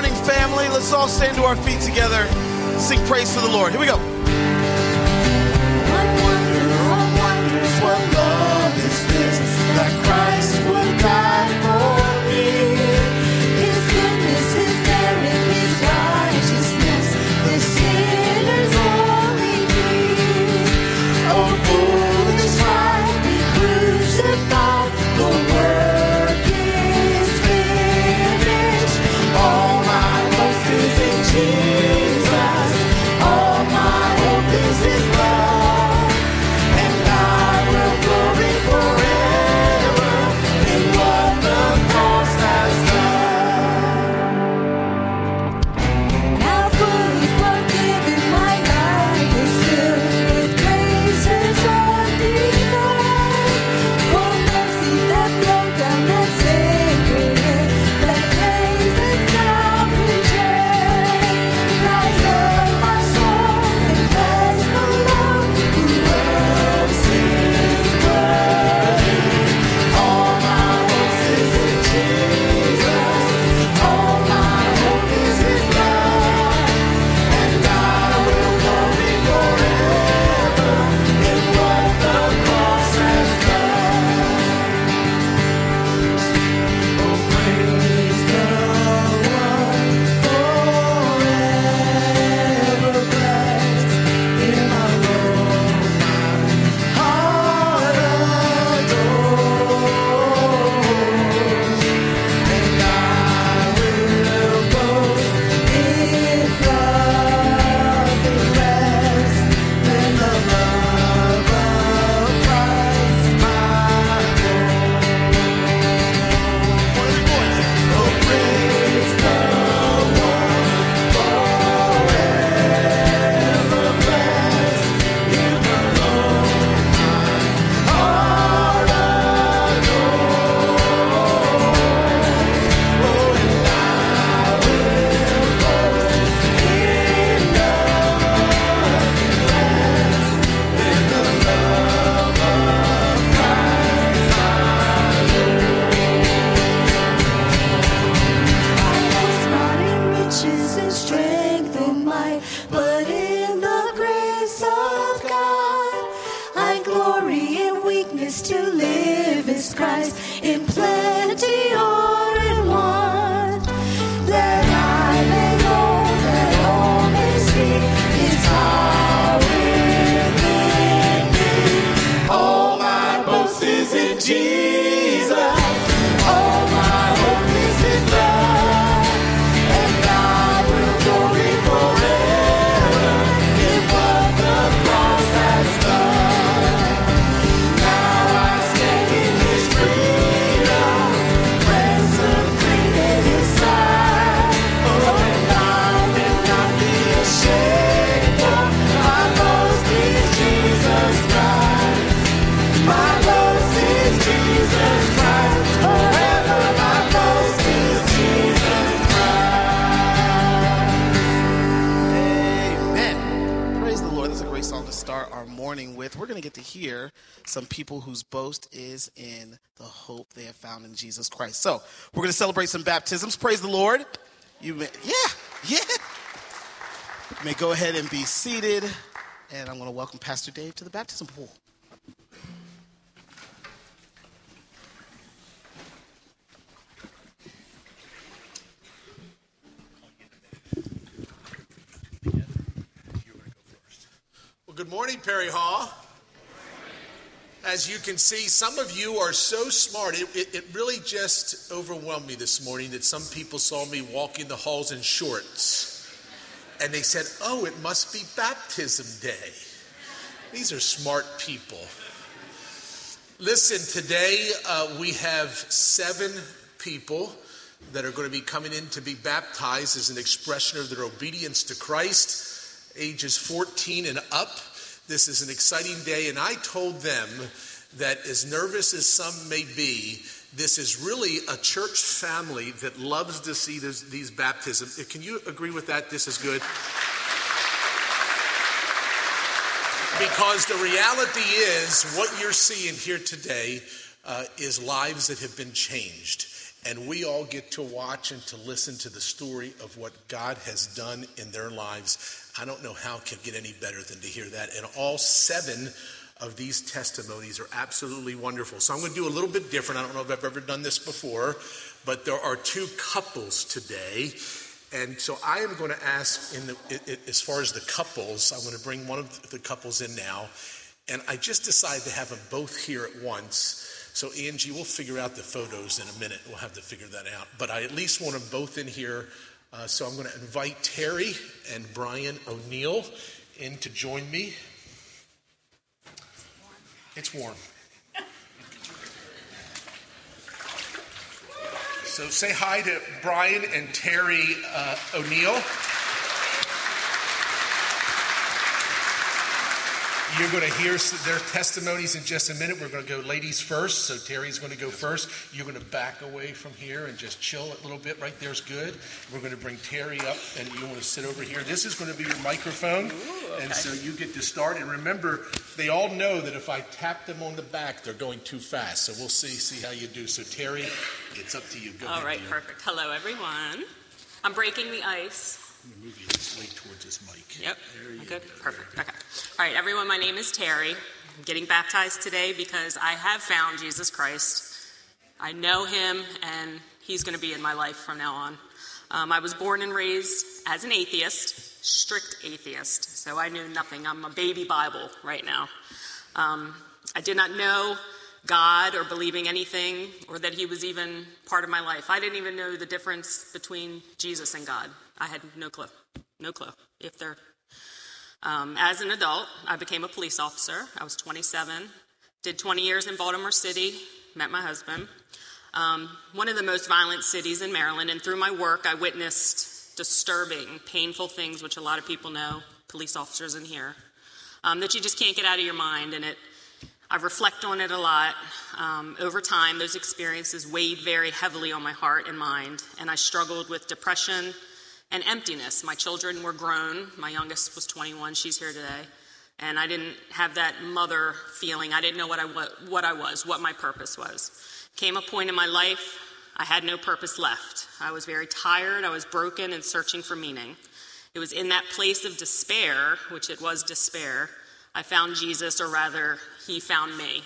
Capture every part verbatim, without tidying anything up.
morning, family. Let's all stand to our feet together. Sing praise to the Lord. Here we go. What wonderful, wondrous, what love is this, that Christ would die for me. His goodness, His merit, His righteousness, the sinner's only need. Oh, foolish life, be crucified, the work is finished. All my hope is in Jesus. All my hope is His love, and I will glory forever in what the cross has done. Now fully forgiven, my life is filled with graces undenied. For mercy that flowed down that sacred hill, that praises now return. Rise up, my soul, and bless the Lord, who else is worthy. All my hope is in Jesus. All my hope is His love, and I will glory forever in what the cross has done. Oh, praise the one forever blessed. Him alone my heart adores, and I will boast if nothing less than the love of Christ my Lord. Oh, praise the one forever blessed. Him alone my heart adores. Oh, and I will boast in nothing less than the love of Christ my I boast not in riches and strength or might, but in the grace of God. I glory in weakness, to live is Christ, in plenty or in want. That I may know, that all may see His power within me. All my boast is in Jesus. All my hope is His love, and I will glory forever in what the cross has done. Now I stand in His freedom, ransom clean in His sight. Oh, and I will not be ashamed, for my boast is Jesus Christ. My boast is Jesus Christ. Forever my boast is Jesus Christ. Amen. Praise the Lord. That's a great song to start our morning with. We're going to get to hear some people whose boast is in the hope they have found in Jesus Christ. So we're going to celebrate some baptisms. Praise the Lord. You may, yeah, yeah. You may go ahead and be seated. And I'm going to welcome Pastor Dave to the baptism pool. Well, good morning, Perry Hall. As you can see, some of you are so smart. It, it, it really just overwhelmed me this morning that some people saw me walking the halls in shorts. And they said, oh, it must be baptism day. These are smart people. Listen, today uh, we have seven people that are going to be coming in to be baptized as an expression of their obedience to Christ, ages fourteen and up. This is an exciting day, and I told them that as nervous as some may be, this is really a church family that loves to see this, these baptisms. Can you agree with that? This is good. Because the reality is, what you're seeing here today uh, is lives that have been changed. and we all get to watch and to listen to the story of what God has done in their lives. I don't know how it can get any better than to hear that. And all seven of these testimonies are absolutely wonderful. So I'm going to do a little bit different. I don't know if I've ever done this before, but there are two couples today. And so I am going to ask, in the, it, it, as far as the couples, I'm going to bring one of the couples in now. And I just decided to have them both here at once. So Angie, we'll figure out the photos in a minute. We'll have to figure that out. But I at least want them both in here. Uh, so I'm going to invite Terry and Brian O'Neill in to join me. It's warm. So say hi to Brian and Terry uh, O'Neill. You're going to hear their testimonies in just a minute. We're going to go ladies first. So Terry's going to go first. You're going to back away from here and just chill a little bit. Right there's good. We're going to bring Terry up, and you want to sit over here. This is going to be your microphone. Ooh, okay. And so you get to start. And remember, they all know that if I tap them on the back, they're going too fast. So we'll see see how you do. So Terry, it's up to you. Go all ahead, right, dear. Perfect. Hello, everyone. I'm breaking the ice. I'm going to move you this way towards this mic. Yep. There you Good. go. Perfect. Okay. All right, everyone. My name is Terry. I'm getting baptized today because I have found Jesus Christ. I know him, and he's going to be in my life from now on. Um, I was born and raised as an atheist, strict atheist. So I knew nothing. I'm a baby Bible right now. Um, I did not know God or believing anything or that he was even part of my life. I didn't even know the difference between Jesus and God. I had no clue, no clue. If they're, um, as an adult, I became a police officer. I was twenty-seven, did twenty years in Baltimore City, met my husband. Um, one of the most violent cities in Maryland, and through my work, I witnessed disturbing, painful things, which a lot of people know, police officers in here, um, that you just can't get out of your mind, and it. I reflect on it a lot. Um, over time, those experiences weighed very heavily on my heart and mind, and I struggled with depression and emptiness. My children were grown. My youngest was twenty-one. She's here today. And I didn't have that mother feeling. I didn't know what I, what, what I was, what my purpose was. Came a point in my life, I had no purpose left. I was very tired. I was broken and searching for meaning. It was in that place of despair, which it was despair, I found Jesus, or rather, he found me.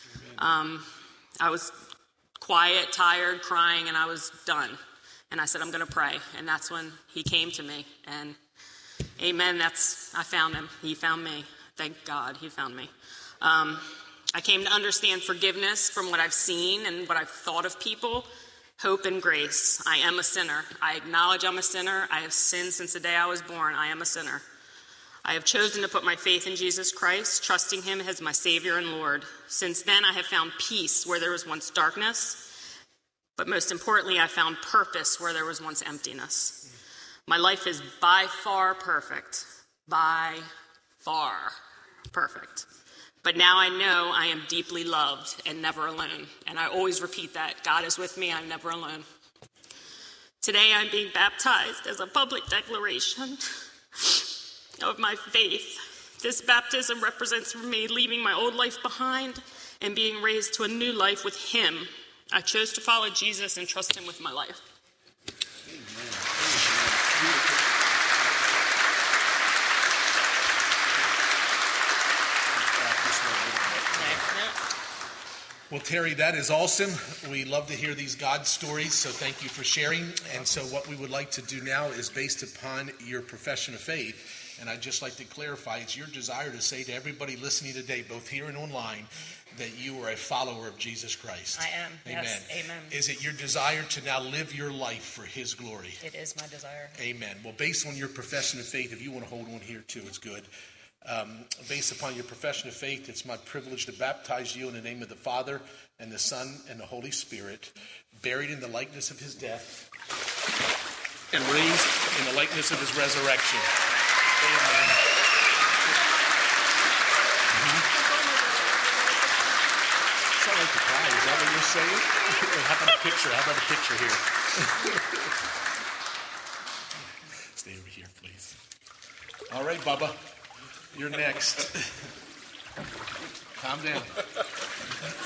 Um, I was quiet, tired, crying, and I was done. And I said, I'm going to pray. And that's when he came to me. And amen, that's, I found him. He found me. Thank God he found me. Um, I came to understand forgiveness from what I've seen and what I've thought of people, hope and grace. I am a sinner. I acknowledge I'm a sinner. I have sinned since the day I was born. I am a sinner. I have chosen to put my faith in Jesus Christ, trusting him as my Savior and Lord. Since then, I have found peace where there was once darkness, but most importantly, I found purpose where there was once emptiness. My life is by far perfect, by far perfect. But now I know I am deeply loved and never alone. And I always repeat that. God is with me, I'm never alone. Today, I'm being baptized as a public declaration of my faith. This baptism represents for me leaving my old life behind and being raised to a new life with him. I chose to follow Jesus and trust him with my life. Well, Terry, that is awesome. We love to hear these God stories, so thank you for sharing. And so what we would like to do now is based upon your profession of faith. And I'd just like to clarify, it's your desire to say to everybody listening today, both here and online, that you are a follower of Jesus Christ. I am. Amen. Yes. Amen. Is it your desire to now live your life for his glory? It is my desire. Amen. Well, based on your profession of faith, if you want to hold on here too, it's good. Um, based upon your profession of faith, it's my privilege to baptize you in the name of the Father and the Son and the Holy Spirit, buried in the likeness of his death and raised in the likeness of his resurrection. Amen. Mm-hmm. It's not like the cry. Is that what you're saying? How about a picture? How about a picture here? Stay over here, please. All right, Bubba. You're next. Calm down.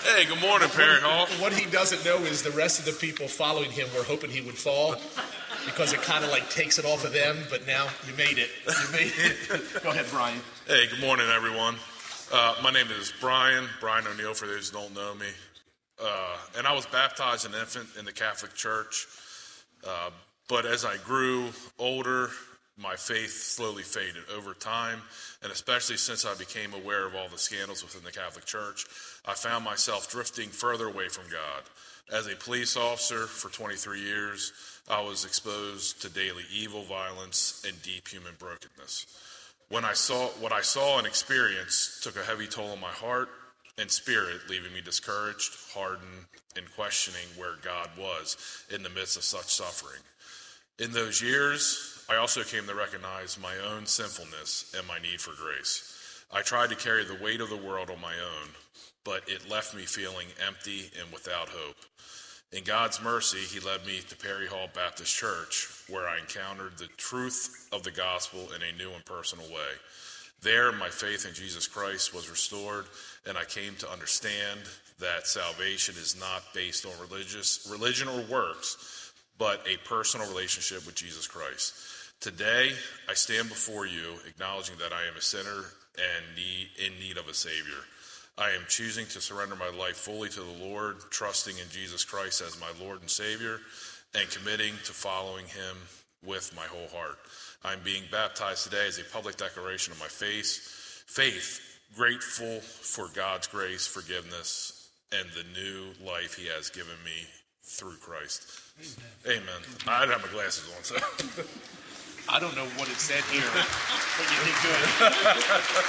Hey, good morning, Perry Hall. What he doesn't know is the rest of the people following him were hoping he would fall because it kind of like takes it off of them, but now you made it. You made it. Go ahead, Brian. Hey, good morning, everyone. Uh, my name is Brian, Brian O'Neill, for those who don't know me. Uh, and I was baptized an infant in the Catholic Church. Uh, but as I grew older, my faith slowly faded over time, and especially since I became aware of all the scandals within the Catholic Church, I found myself drifting further away from God. As a police officer for twenty-three years, I was exposed to daily evil, violence, and deep human brokenness. When I saw what I saw and experienced took a heavy toll on my heart and spirit, leaving me discouraged, hardened, and questioning where God was in the midst of such suffering. In those years, I also came to recognize my own sinfulness and my need for grace. I tried to carry the weight of the world on my own, but it left me feeling empty and without hope. In God's mercy, he led me to Perry Hall Baptist Church, where I encountered the truth of the gospel in a new and personal way. There, my faith in Jesus Christ was restored, and I came to understand that salvation is not based on religious religion or works, but a personal relationship with Jesus Christ. Today, I stand before you acknowledging that I am a sinner and need, in need of a Savior. I am choosing to surrender my life fully to the Lord, trusting in Jesus Christ as my Lord and Savior, and committing to following him with my whole heart. I'm being baptized today as a public declaration of my faith, faith, grateful for God's grace, forgiveness, and the new life he has given me through Christ. Amen. Amen. I didn't have my glasses on, so. I don't know what it said here, but you did good.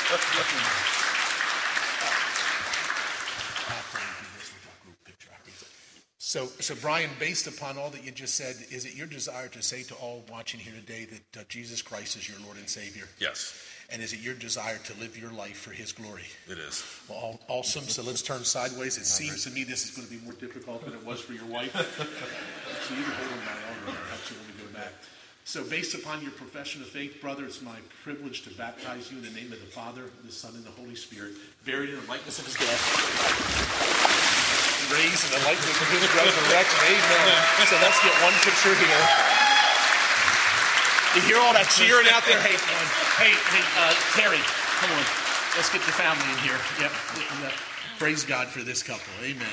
So, so Brian, based upon all that you just said, is it your desire to say to all watching here today that uh, Jesus Christ is your Lord and Savior? Yes. And is it your desire to live your life for his glory? It is. Well, awesome. So let's turn sideways. It seems to me this is going to be more difficult than it was for your wife. So you can hold on my arm and perhaps you want to go back. So based upon your profession of faith, brother, it's my privilege to baptize you in the name of the Father, the Son, and the Holy Spirit, buried in the likeness of his death, raised in the likeness of his resurrection. Amen. So let's get one picture here. You hear all that cheering out there? Hey, um, hey, hey, uh, Terry, come on. Let's get the family in here. Yep. yep. Praise God for this couple. Amen.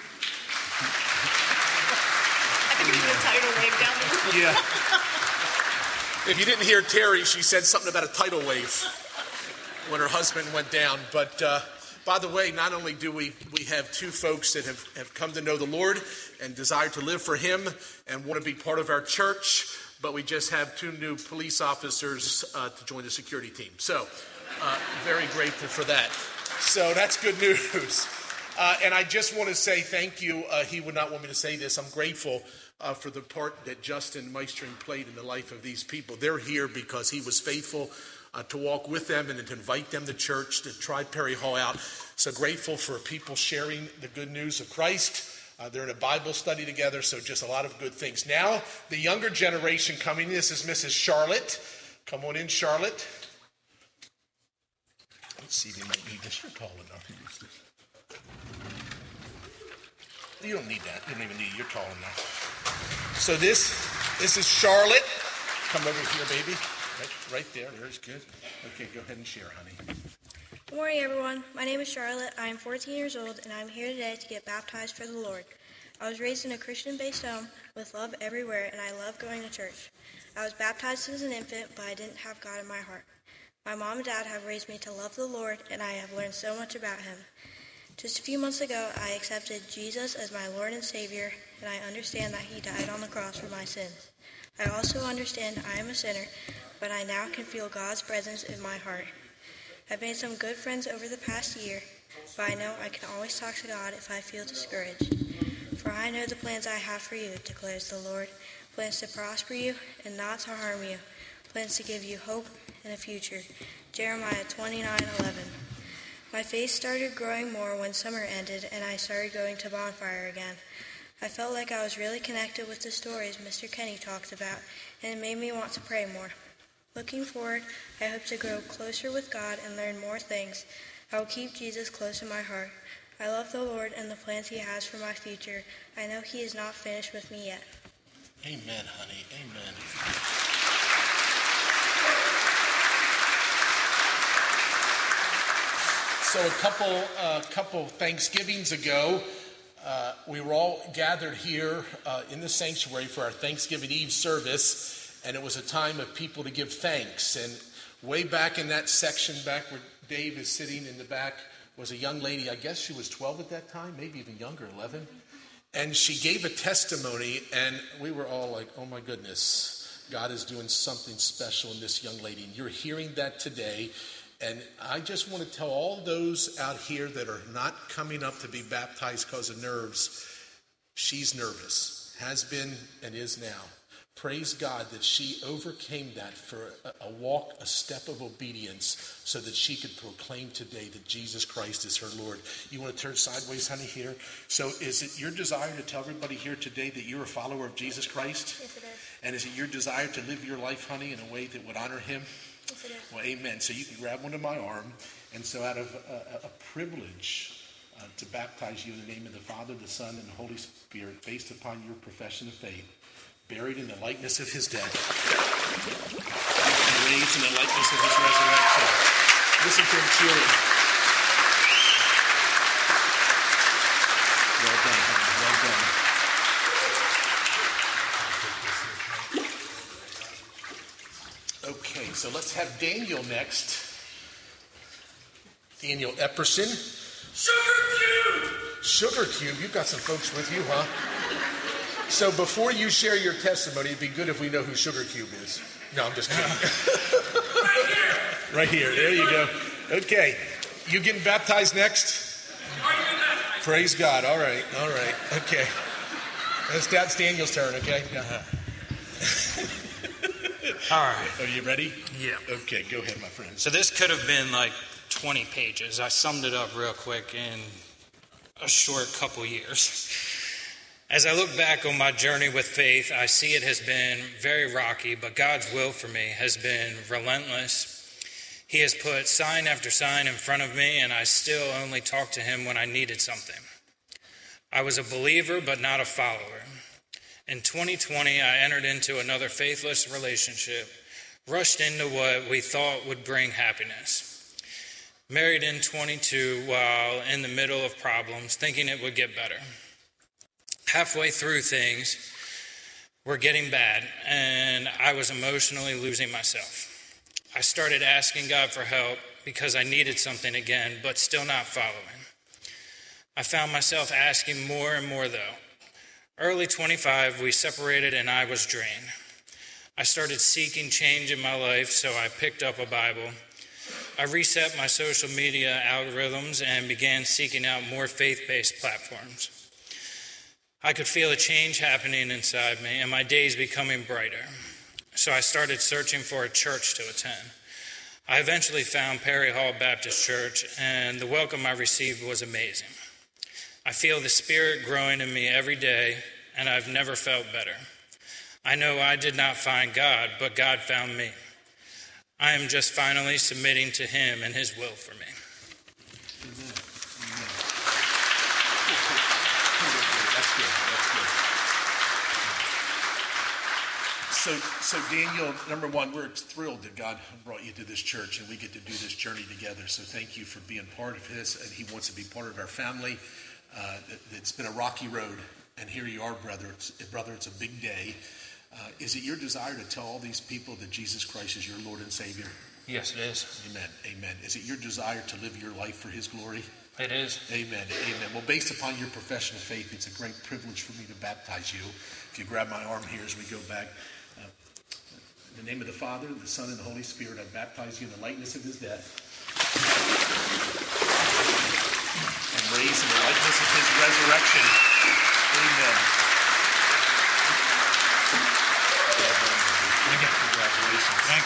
I think it's the tidal wave down there. Yeah. If you didn't hear Terry, she said something about a tidal wave when her husband went down. But uh, by the way, not only do we, we have two folks that have, have come to know the Lord and desire to live for him and want to be part of our church, but we just have two new police officers uh, to join the security team. So uh, very grateful for that. So that's good news. Uh, and I just want to say thank you. Uh, he would not want me to say this. I'm grateful uh, for the part that Justin Meistering played in the life of these people. They're here because he was faithful uh, to walk with them and to invite them to church, to try Perry Hall out. So grateful for people sharing the good news of Christ. Uh, they're in a Bible study together, so just a lot of good things. Now, the younger generation coming in, this is Missus Charlotte. Come on in, Charlotte. Let's see if you might need this. You're tall enough to use this. You don't need that. You don't even need it. You're tall enough. So this, this is Charlotte. Come over here, baby. Right, right there. There's good. Okay, go ahead and share, honey. Good morning, everyone. My name is Charlotte. I am fourteen years old, and I'm here today to get baptized for the Lord. I was raised in a Christian-based home with love everywhere, and I love going to church. I was baptized as an infant, but I didn't have God in my heart. My mom and dad have raised me to love the Lord, and I have learned so much about him. Just a few months ago, I accepted Jesus as my Lord and Savior, and I understand that he died on the cross for my sins. I also understand I am a sinner, but I now can feel God's presence in my heart. I've made some good friends over the past year, but I know I can always talk to God if I feel discouraged. For I know the plans I have for you, declares the Lord, plans to prosper you and not to harm you, plans to give you hope and a future. Jeremiah twenty-nine eleven. My faith started growing more when summer ended and I started going to Bonfire again. I felt like I was really connected with the stories Mister Kenny talked about, and it made me want to pray more. Looking forward, I hope to grow closer with God and learn more things. I will keep Jesus close in my heart. I love the Lord and the plans he has for my future. I know he is not finished with me yet. Amen, honey. Amen. So a couple, uh, couple Thanksgivings ago, uh, we were all gathered here uh, in the sanctuary for our Thanksgiving Eve service, and it was a time of people to give thanks. And way back in that section, back where Dave is sitting in the back, was a young lady. I guess she was twelve at that time, maybe even younger, eleven. And she gave a testimony, and we were all like, oh my goodness, God is doing something special in this young lady. And you're hearing that today. And I just want to tell all those out here that are not coming up to be baptized because of nerves, she's nervous, has been and is now. Praise God that she overcame that for a, a walk, a step of obedience, so that she could proclaim today that Jesus Christ is her Lord. You want to turn sideways, honey, here? So is it your desire to tell everybody here today that you're a follower of Jesus Christ? Yes, it is. And is it your desire to live your life, honey, in a way that would honor him? Yes, it is. Well, amen. So you can grab one of my arm. And so out of a, a privilege uh, to baptize you in the name of the Father, the Son, and the Holy Spirit, based upon your profession of faith, buried in the likeness of his death, and raised in the likeness of his resurrection. Listen to him cheering. Well done, honey. Well done. Okay, so let's have Daniel next. Daniel Epperson. Sugar Cube! Sugar Cube, you've got some folks with you, huh? So before you share your testimony, it'd be good if we know who Sugar Cube is. No, I'm just kidding. Right here! Right here, there you go. Okay, you getting baptized next? Are you baptized? Praise God, all right, all right, okay. That's, that's Daniel's turn, okay? Uh-huh. All right. Are you ready? Yeah. Okay, go ahead, my friend. So this could have been like twenty pages. I summed it up real quick in a short couple years. As I look back on my journey with faith, I see it has been very rocky, but God's will for me has been relentless. He has put sign after sign in front of me, and I still only talked to him when I needed something. I was a believer, but not a follower. In twenty twenty, I entered into another faithless relationship, rushed into what we thought would bring happiness. Married in twenty-two while in the middle of problems, thinking it would get better. Halfway through, things were getting bad, and I was emotionally losing myself. I started asking God for help because I needed something again, but still not following. I found myself asking more and more, though. Early twenty-five, we separated, and I was drained. I started seeking change in my life, so I picked up a Bible. I reset my social media algorithms and began seeking out more faith-based platforms. I could feel a change happening inside me and my days becoming brighter. So I started searching for a church to attend. I eventually found Perry Hall Baptist Church, and the welcome I received was amazing. I feel the Spirit growing in me every day, and I've never felt better. I know I did not find God, but God found me. I am just finally submitting to him and his will for me. Amen. That's good. That's good. So, so Daniel, number one, we're thrilled that God brought you to this church and we get to do this journey together. So thank you for being part of this. And he wants to be part of our family. Uh, it's been a rocky road. And here you are, brother. It's, brother, it's a big day. Uh, is it your desire to tell all these people that Jesus Christ is your Lord and Savior? Yes, it is. Amen. Amen. Is it your desire to live your life for his glory? It is. Amen. Amen. Well, based upon your profession of faith, it's a great privilege for me to baptize you. If you grab my arm here as we go back. Uh, in the name of the Father, the Son, and the Holy Spirit, I baptize you in the likeness of his death. And raised in the likeness of his resurrection. Amen. Congratulations. Thank you.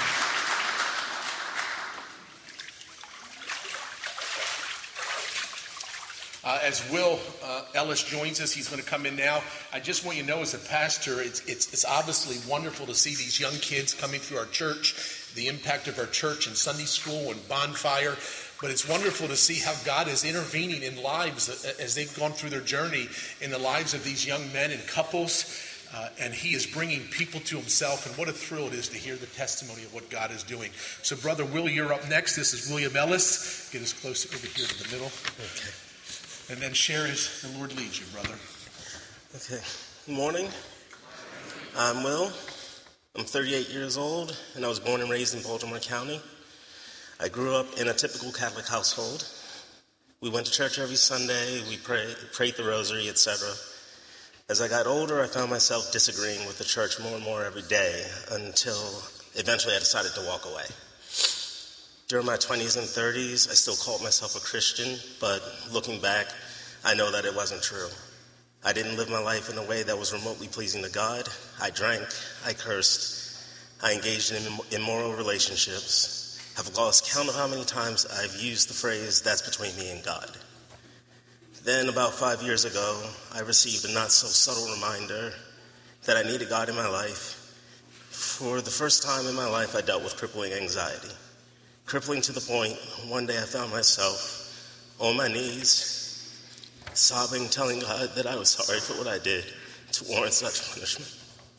Uh, as Will uh, Ellis joins us, he's going to come in now. I just want you to know, as a pastor, it's, it's it's obviously wonderful to see these young kids coming through our church, the impact of our church in Sunday school and Bonfire. But it's wonderful to see how God is intervening in lives as they've gone through their journey in the lives of these young men and couples. Uh, and he is bringing people to himself. And what a thrill it is to hear the testimony of what God is doing. So, Brother Will, you're up next. This is William Ellis. Get us closer over here to the middle. Okay. And then share as the Lord leads you, brother. Okay. Good morning. I'm Will. I'm thirty-eight years old, and I was born and raised in Baltimore County. I grew up in a typical Catholic household. We went to church every Sunday. We pray, prayed the rosary, et cetera. As I got older, I found myself disagreeing with the church more and more every day until eventually I decided to walk away. During my twenties and thirties, I still called myself a Christian, but looking back, I know that it wasn't true. I didn't live my life in a way that was remotely pleasing to God. I drank, I cursed, I engaged in immoral relationships. I've lost count of how many times I've used the phrase, "that's between me and God." Then, about five years ago, I received a not-so-subtle reminder that I needed God in my life. For the first time in my life, I dealt with crippling anxiety. Crippling to the point, one day I found myself on my knees, sobbing, telling God that I was sorry for what I did to warrant such punishment.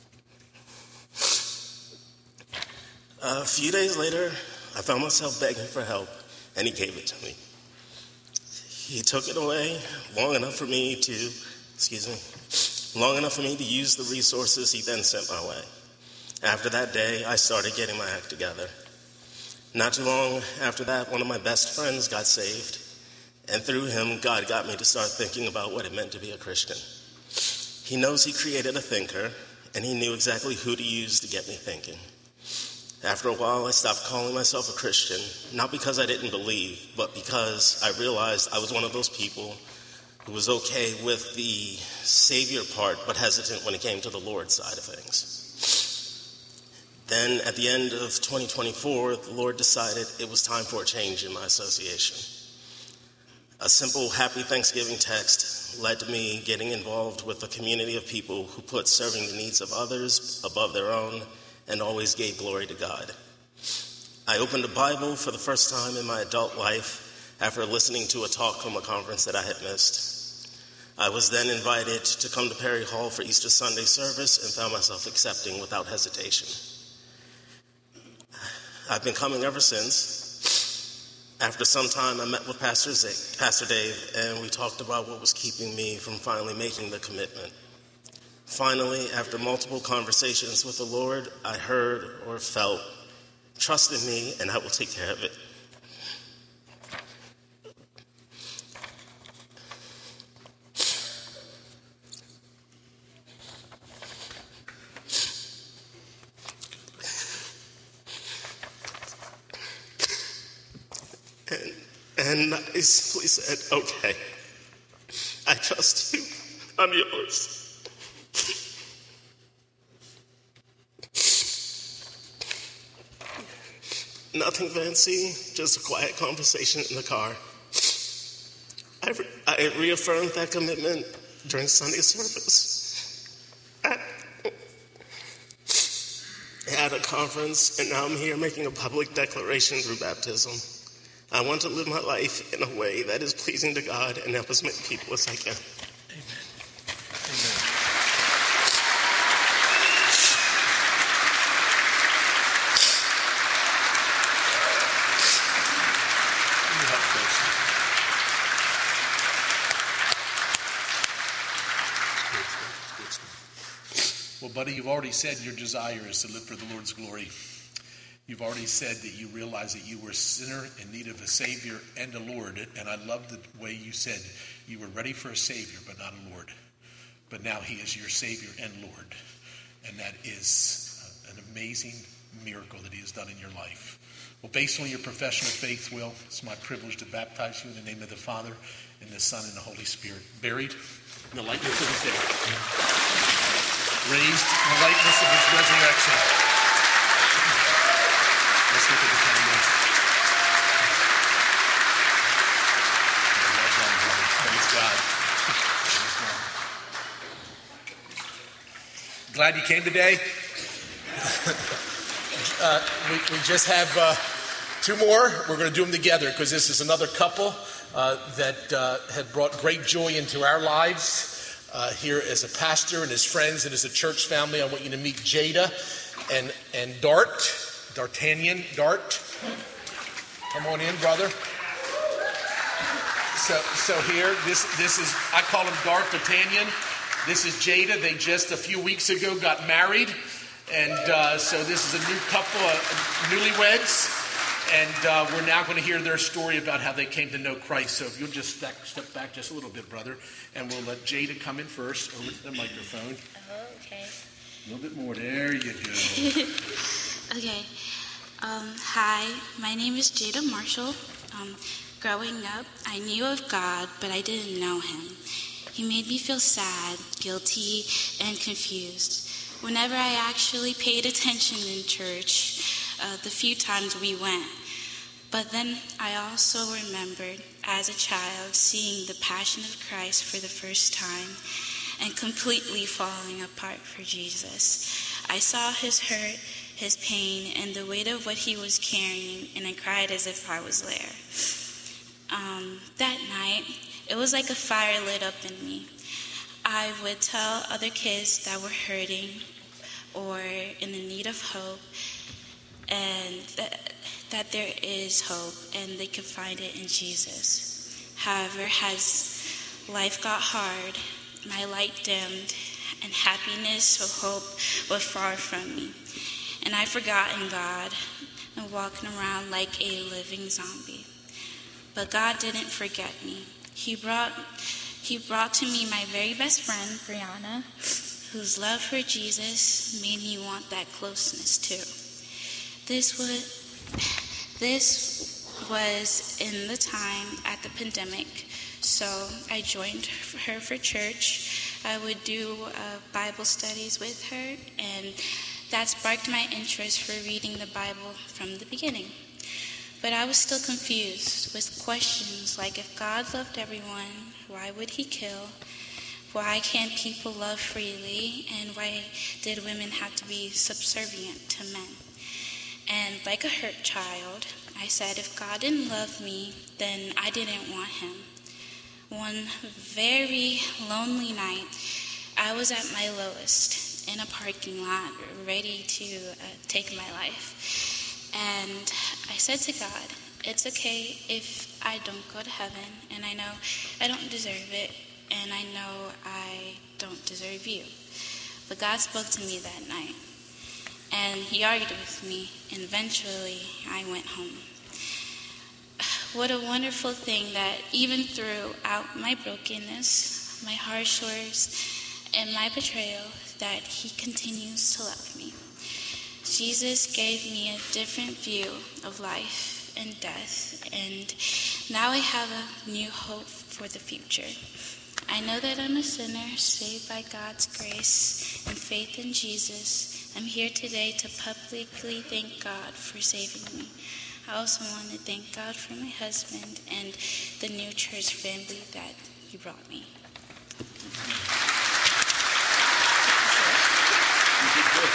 A few days later, I found myself begging for help, and he gave it to me. He took it away long enough for me to, excuse me, long enough for me to use the resources he then sent my way. After that day, I started getting my act together. Not too long after that, one of my best friends got saved, and through him, God got me to start thinking about what it meant to be a Christian. He knows he created a thinker, and he knew exactly who to use to get me thinking. After a while, I stopped calling myself a Christian, not because I didn't believe, but because I realized I was one of those people who was okay with the Savior part, but hesitant when it came to the Lord side of things. Then, at the end of twenty twenty-four, the Lord decided it was time for a change in my association. A simple Happy Thanksgiving text led to me getting involved with a community of people who put serving the needs of others above their own and always gave glory to God. I opened a Bible for the first time in my adult life after listening to a talk from a conference that I had missed. I was then invited to come to Perry Hall for Easter Sunday service and found myself accepting without hesitation. I've been coming ever since. After some time, I met with Pastor Zig, Pastor Dave, and we talked about what was keeping me from finally making the commitment. Finally, after multiple conversations with the Lord, I heard or felt, "Trust in me and I will take care of it." And, and I simply said, "Okay, I trust you. I'm yours." Nothing fancy, just a quiet conversation in the car. I, re- I reaffirmed that commitment during Sunday service at, at a conference, and now I'm here making a public declaration through baptism. I want to live my life in a way that is pleasing to God and help as many people as I can. Amen. Amen. Well, buddy, you've already said your desire is to live for the Lord's glory. You've already said that you realize that you were a sinner in need of a Savior and a Lord. And I love the way you said you were ready for a Savior, but not a Lord. But now he is your Savior and Lord. And that is an amazing miracle that he has done in your life. Well, based on your profession of faith, Will, it's my privilege to baptize you in the name of the Father, and the Son, and the Holy Spirit. Buried in the likeness of his death. Raised in the likeness of his resurrection. Let's look at the camera. Well done, brother. Praise God. Praise God. Glad you came today. uh, we, we just have uh, Two more. We're going to do them together because this is another couple uh, that uh, had brought great joy into our lives. Uh, here as a pastor and his friends and as a church family, I want you to meet Jada and, and Dart, D'Artagnan, Dart. Come on in, brother. So so here, this this is, I call him Dart, D'Artagnan. This is Jada. They just a few weeks ago got married. And uh, so this is a new couple, uh, newlyweds. And uh, we're now going to hear their story about how they came to know Christ. So if you'll just step, step back just a little bit, brother. And we'll let Jada come in first over to the microphone. Oh, okay. A little bit more. There you go. Okay. Um, hi, my name is Jada Marshall. Um, growing up, I knew of God, but I didn't know him. He made me feel sad, guilty, and confused. Whenever I actually paid attention in church, uh, the few times we went. But then I also remembered, as a child, seeing the Passion of Christ for the first time and completely falling apart for Jesus. I saw his hurt, his pain, and the weight of what he was carrying, and I cried as if I was there. Um, that night, it was like a fire lit up in me. I would tell other kids that were hurting or in the need of hope, and that, that there is hope and they can find it in Jesus. However, as life got hard, my light dimmed, and happiness or hope were far from me. And I forgot in God and walking around like a living zombie. But God didn't forget me. He brought He brought to me my very best friend, Brianna, whose love for Jesus made me want that closeness too. This was, this was in the time at the pandemic, so I joined her for church. I would do uh, Bible studies with her, and that sparked my interest for reading the Bible from the beginning. But I was still confused with questions like, if God loved everyone, why would he kill? Why can't people love freely? And why did women have to be subservient to men? And like a hurt child, I said, if God didn't love me, then I didn't want him. One very lonely night, I was at my lowest in a parking lot, ready to uh, take my life. And I said to God, it's okay if I don't go to heaven, and I know I don't deserve it, and I know I don't deserve you. But God spoke to me that night, and he argued with me, and eventually I went home. What a wonderful thing that even throughout my brokenness, my harsh words, and my betrayal, that he continues to love me. Jesus gave me a different view of life and death, and now I have a new hope for the future. I know that I'm a sinner saved by God's grace and faith in Jesus. I'm here today to publicly thank God for saving me. I also want to thank God for my husband and the new church family that he brought me. You did good.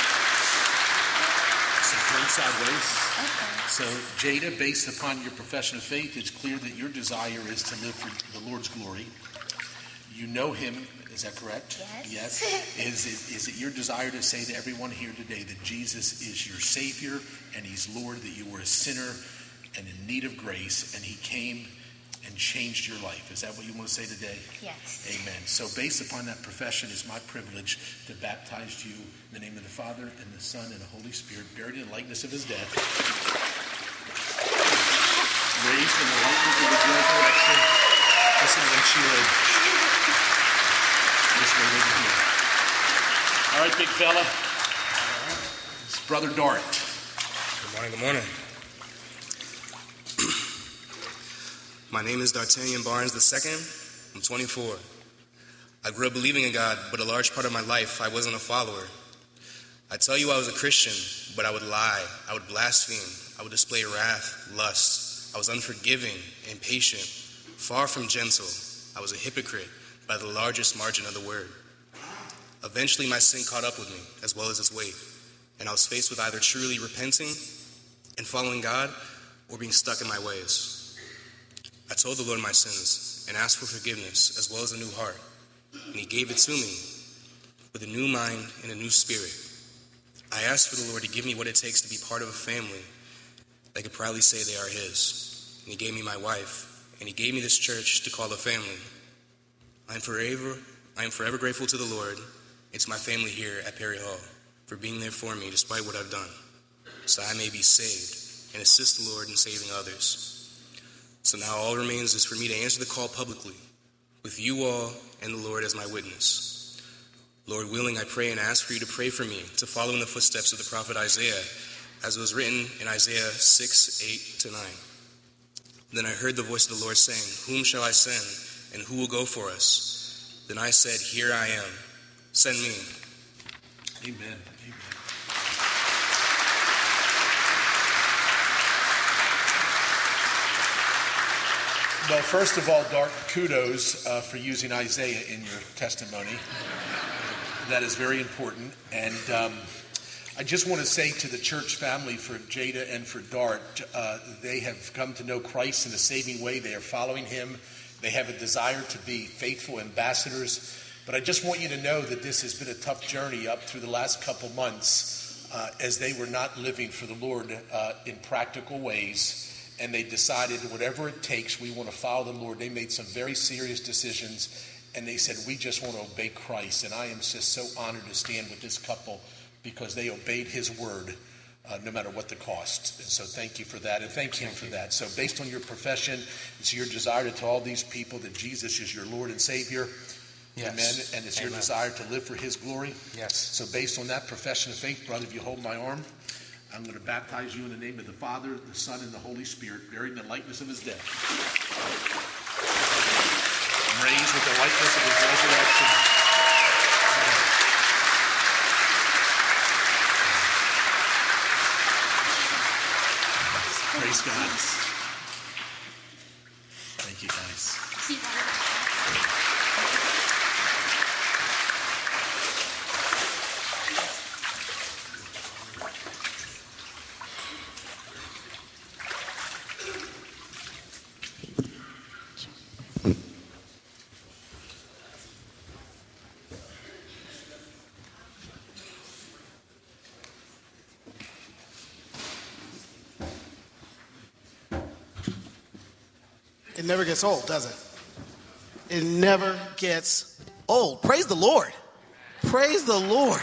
So turn sideways. Okay. So, Jada, based upon your profession of faith, it's clear that your desire is to live for the Lord's glory. You know him, is that correct? Yes. Yes. Is it, is it your desire to say to everyone here today that Jesus is your Savior and he's Lord, that you were a sinner and in need of grace, and he came and changed your life? Is that what you want to say today? Yes. Amen. So based upon that profession, it's my privilege to baptize you in the name of the Father and the Son and the Holy Spirit, buried in the likeness of his death, raised in the likeness of his resurrection. Listen when she lived. This way over here. All right, big fella. It's Brother Dart. Good morning, good morning. My name is D'Artagnan Barnes the second. I'm twenty-four. I grew up believing in God, but a large part of my life I wasn't a follower. I tell you I was a Christian, but I would lie. I would blaspheme. I would display wrath, lust. I was unforgiving, impatient, far from gentle. I was a hypocrite by the largest margin of the word. Eventually my sin caught up with me, as well as its weight, and I was faced with either truly repenting and following God, or being stuck in my ways. I told the Lord my sins and asked for forgiveness as well as a new heart, and he gave it to me with a new mind and a new spirit. I asked for the Lord to give me what it takes to be part of a family that could proudly say they are his. And he gave me my wife, and he gave me this church to call a family. I am forever, I am forever grateful to the Lord and to my family here at Perry Hall for being there for me despite what I've done, so I may be saved and assist the Lord in saving others. So now all remains is for me to answer the call publicly, with you all and the Lord as my witness. Lord willing, I pray and ask for you to pray for me to follow in the footsteps of the prophet Isaiah, as it was written in Isaiah six, eight to nine. Then I heard the voice of the Lord saying, whom shall I send, and who will go for us? Then I said, here I am. Send me. Amen. Amen. Well, first of all, Dart, kudos uh, for using Isaiah in your testimony. That is very important. And um, I just want to say to the church family, for Jada and for Dart, uh, they have come to know Christ in a saving way. They are following him. They have a desire to be faithful ambassadors. But I just want you to know that this has been a tough journey up through the last couple months uh, as they were not living for the Lord uh, in practical ways. And they decided whatever it takes, we want to follow the Lord. They made some very serious decisions. And they said, we just want to obey Christ. And I am just so honored to stand with this couple because they obeyed his word uh, no matter what the cost. And so thank you for that. And thank him for that. So based on your profession, it's your desire to tell all these people that Jesus is your Lord and Savior. Yes. Amen. And it's Amen. Your desire to live for his glory. Yes. So based on that profession of faith, brother, if you hold my arm, I'm going to baptize you in the name of the Father, the Son, and the Holy Spirit, buried in the likeness of his death, raised with the likeness of his resurrection. Praise God. Thank you, guys. It never gets old, does it? It never gets old. Praise the Lord. Praise the Lord.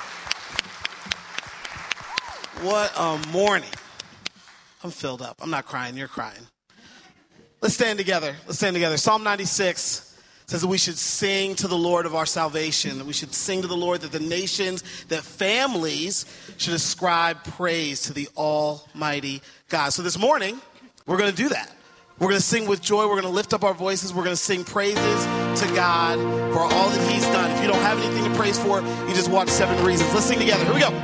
What a morning. I'm filled up. I'm not crying. You're crying. Let's stand together. Let's stand together. Psalm ninety-six says that we should sing to the Lord of our salvation. That we should sing to the Lord, that the nations, that families should ascribe praise to the Almighty God. So this morning, we're going to do that. We're going to sing with joy. We're going to lift up our voices. We're going to sing praises to God for all that he's done. If you don't have anything to praise for, you just watch Seven Reasons. Let's sing together. Here we go.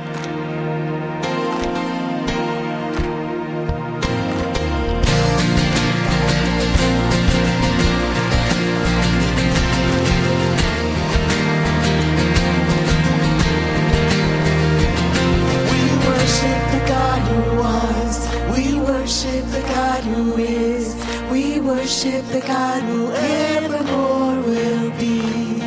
We worship the God who was. We worship the God who is. We worship the God who evermore will be.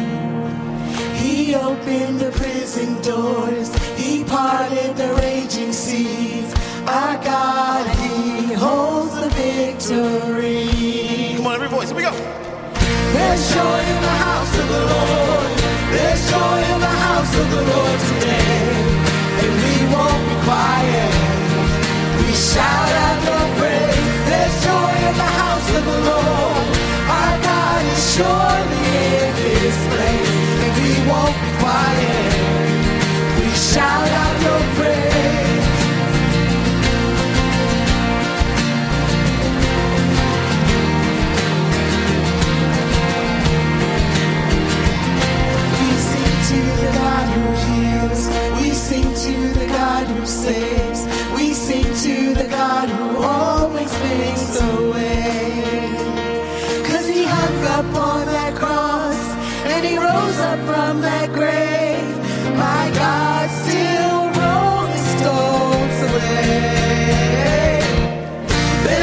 He opened the prison doors. He parted the raging seas. Our God, he holds the victory. Come on, every voice. Here we go. There's joy in the house of the Lord. There's joy in the house of the Lord today. And we won't be quiet. We shout out your praise. There's joy in the house of the Lord. Our God is surely in this place. And we won't be quiet. We shout out your praise. We sing to the God who heals. We sing to the God who saves. We sing to the God who always makes a way. Cause he hung up on that cross and he rose up from that grave. My God still rolling stones away.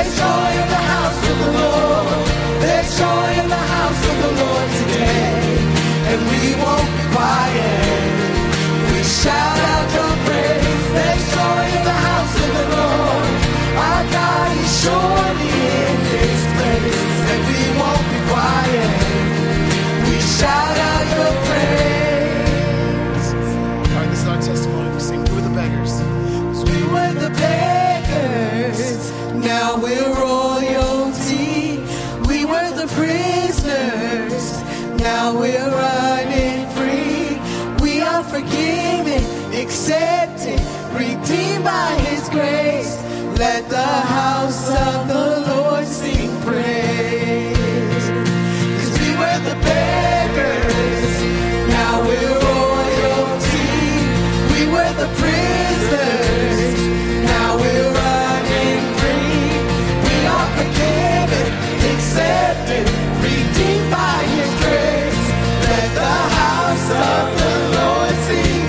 accepted, redeemed by his grace. Let the house of the Lord sing praise. 'Cause we were the beggars, now we're royalty. We were the prisoners, now we're running free. We are forgiven, accepted, redeemed by his grace. Let the house of the Lord sing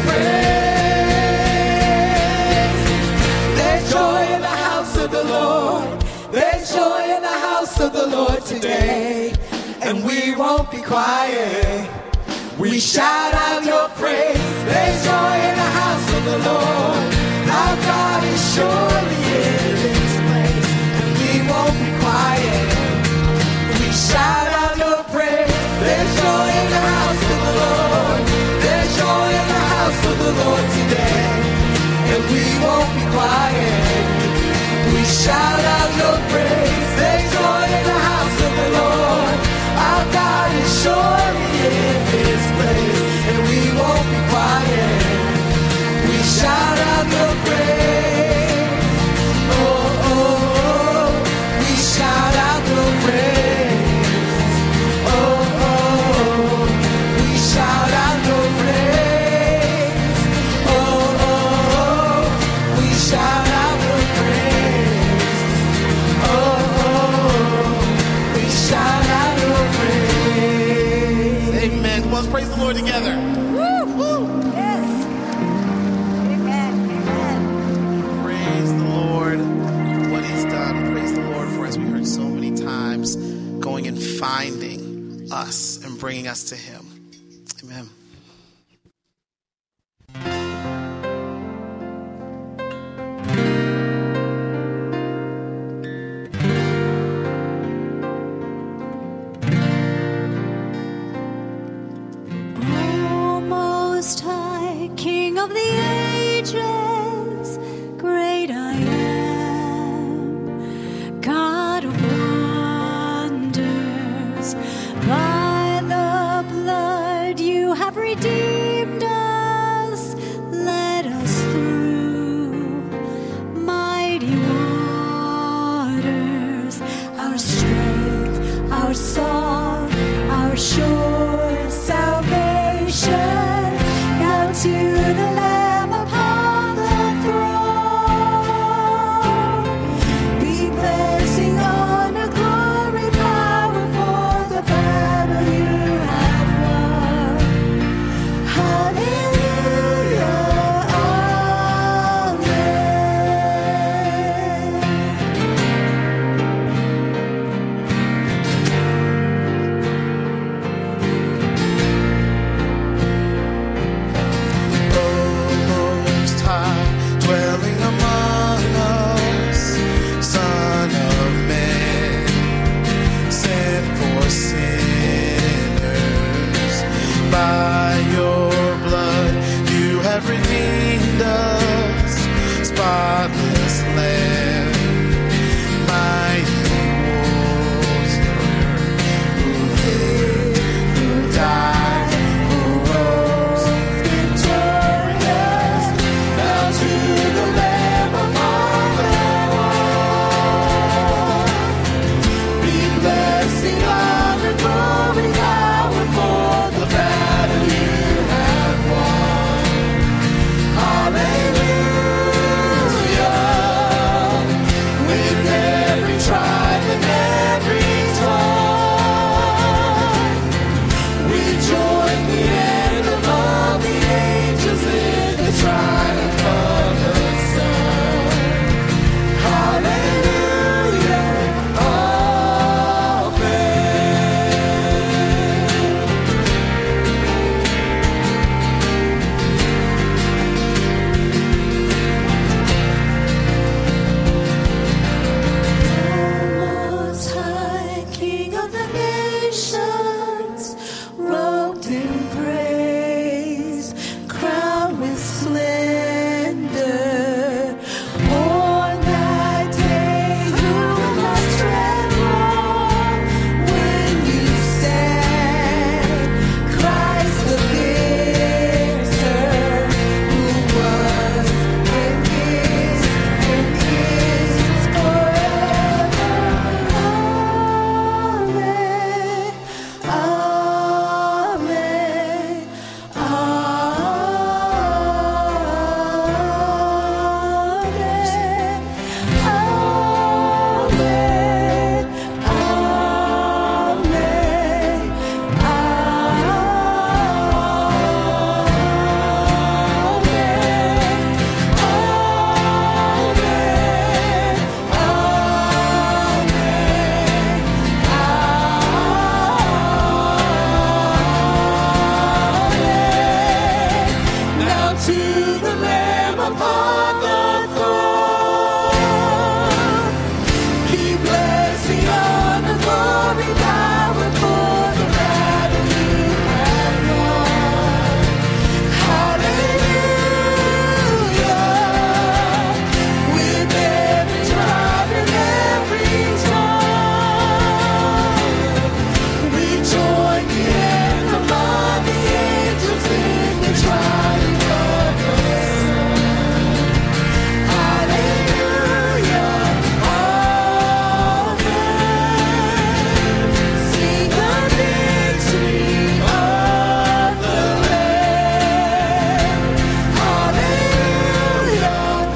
praise. There's joy in the house of the Lord. There's joy in the house of the Lord today. And we won't be quiet. We shout out your praise. There's joy in the house of the Lord. Our God is surely in this place. And we won't be quiet. We shout out your praise. There's joy in the house of the Lord. There's joy in the house of the Lord today. And we won't be quiet. We shout out your praise. There's joy in the house of the Lord. Our God is surely in this place. And we won't be quiet. We shout out your praise. Oh, oh, oh. We shout out your praise. Oh, oh, we shout out your praise. Oh, oh, we shout out your praise. Oh, oh, we shout out your praise. Amen. Come on, let's praise the Lord together. Woo, woo, yes. Amen, amen. Praise the Lord for what he's done. Praise the Lord for, as we heard so many times, going and finding us and bringing us to him. Amen. Most High, King of the ages, great I am, God of wonders. By the blood you have redeemed us, led us through mighty waters. Our strength, our song, our sure salvation. Now to the Lamb upon the throne be blessing, honor, glory, power for the battle you have won. Hallelujah, Most High, dwelling among us, Son of Man, sent for sinners. By your blood to the Lamb upon the throne. Be blessing, honor, glory, power for the battle you have won. Hallelujah. With every tribe and every tongue, we join the anthem of the angels in the triumph of the Son. Hallelujah, amen. Sing the victory of the Lamb. Hallelujah,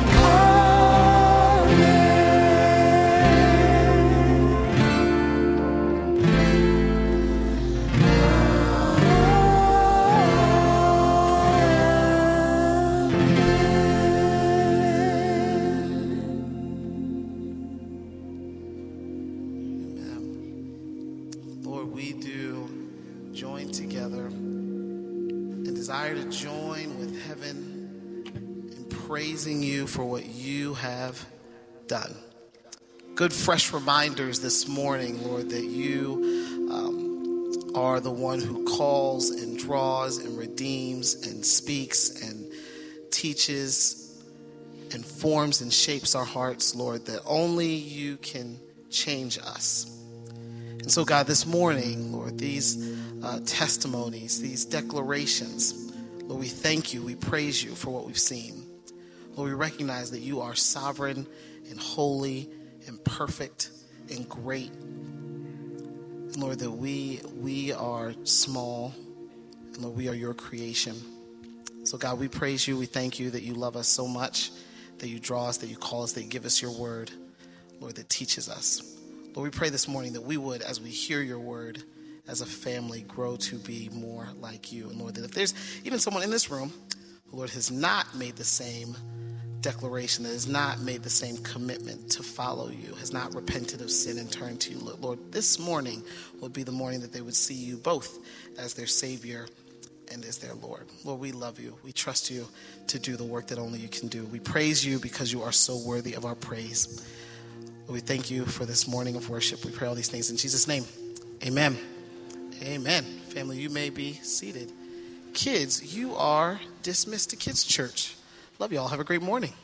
Lord, we do join together and desire to join with heaven in praising you for what you have done. Good, fresh reminders this morning, Lord, that you um, are the one who calls and draws and redeems and speaks and teaches and forms and shapes our hearts, Lord, that only you can change us. And so, God, this morning, Lord, these uh, testimonies, these declarations, Lord, we thank you, we praise you for what we've seen. Lord, we recognize that you are sovereign and holy and perfect and great. And Lord, that we, we are small, and Lord, we are your creation. So, God, we praise you, we thank you that you love us so much, that you draw us, that you call us, that you give us your word, Lord, that teaches us. Lord, we pray this morning that we would, as we hear your word, as a family, grow to be more like you. And Lord, that if there's even someone in this room who, Lord, has not made the same declaration, that has not made the same commitment to follow you, has not repented of sin and turned to you, Lord, this morning would be the morning that they would see you both as their Savior and as their Lord. Lord, we love you. We trust you to do the work that only you can do. We praise you because you are so worthy of our praise. We thank you for this morning of worship. We pray all these things in Jesus' name. Amen. Amen. Family, you may be seated. Kids, you are dismissed to Kids Church. Love you all. Have a great morning.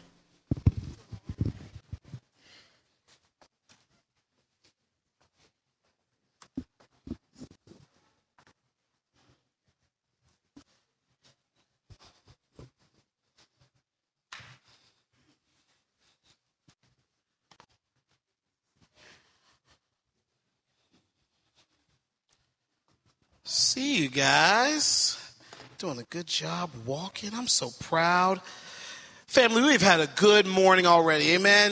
See you guys. Doing a good job walking. I'm so proud. Family, we've had a good morning already. Amen.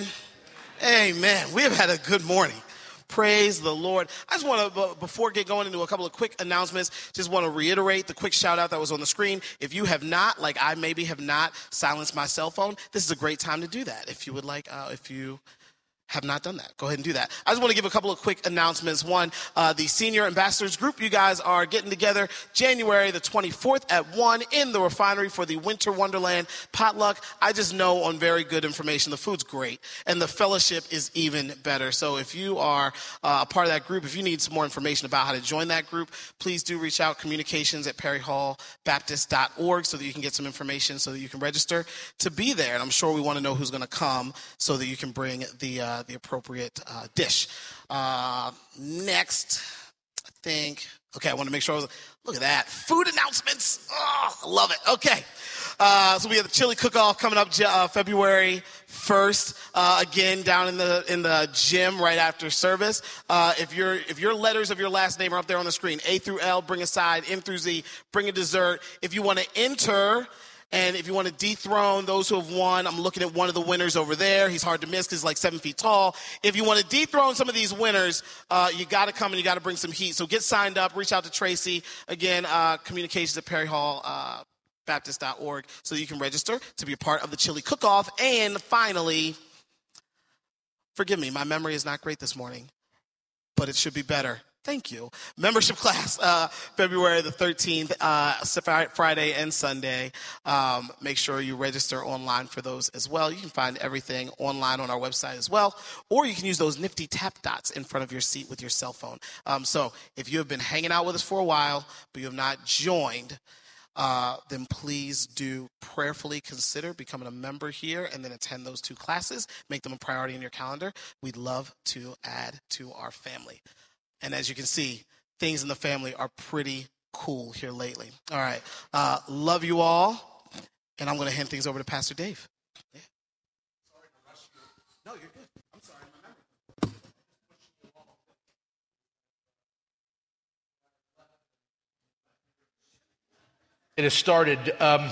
Amen. We have had a good morning. Praise the Lord. I just want to, before get going into a couple of quick announcements, just want to reiterate the quick shout out that was on the screen. If you have not, like I maybe have not silenced my cell phone, this is a great time to do that. If you would like, uh, if you have not done that, go ahead and do that. I just want to give a couple of quick announcements. One, uh, the Senior Ambassadors Group, you guys are getting together January the twenty-fourth at one in the refinery for the Winter Wonderland potluck. I just know on very good information, the food's great and the fellowship is even better. So if you are uh, a part of that group, if you need some more information about how to join that group, please do reach out, communications at perry hall baptist dot org, so that you can get some information so that you can register to be there. And I'm sure we want to know who's going to come so that you can bring the uh, the appropriate uh, dish. Uh, next, I think, okay, I want to make sure I was, look at that, food announcements. Oh, I love it. Okay, uh, so we have the chili cook-off coming up uh, February first, uh, again, down in the in the gym right after service. Uh, if your if your letters of your last name are up there on the screen, A through L, bring a side, M through Z, bring a dessert. If you want to enter, and if you want to dethrone those who have won, I'm looking at one of the winners over there. He's hard to miss because he's like seven feet tall. If you want to dethrone some of these winners, uh, you got to come and you got to bring some heat. So get signed up. Reach out to Tracy. Again, uh, communications at perry hall baptist dot org so that you can register to be a part of the chili cook-off. And finally, forgive me, my memory is not great this morning, but it should be better Thank you. Membership class, uh, February the thirteenth, uh, Friday and Sunday. Um, make sure you register online for those as well. You can find everything online on our website as well, or you can use those nifty tap dots in front of your seat with your cell phone. Um, so if you have been hanging out with us for a while, but you have not joined, uh, then please do prayerfully consider becoming a member here and then attend those two classes. Make them a priority in your calendar. We'd love to add to our family. And as you can see, things in the family are pretty cool here lately. All right. Uh, love you all. And I'm going to hand things over to Pastor Dave. Yeah. Sorry to rush you. No, you're good. I'm sorry. My memory. It has started. Um,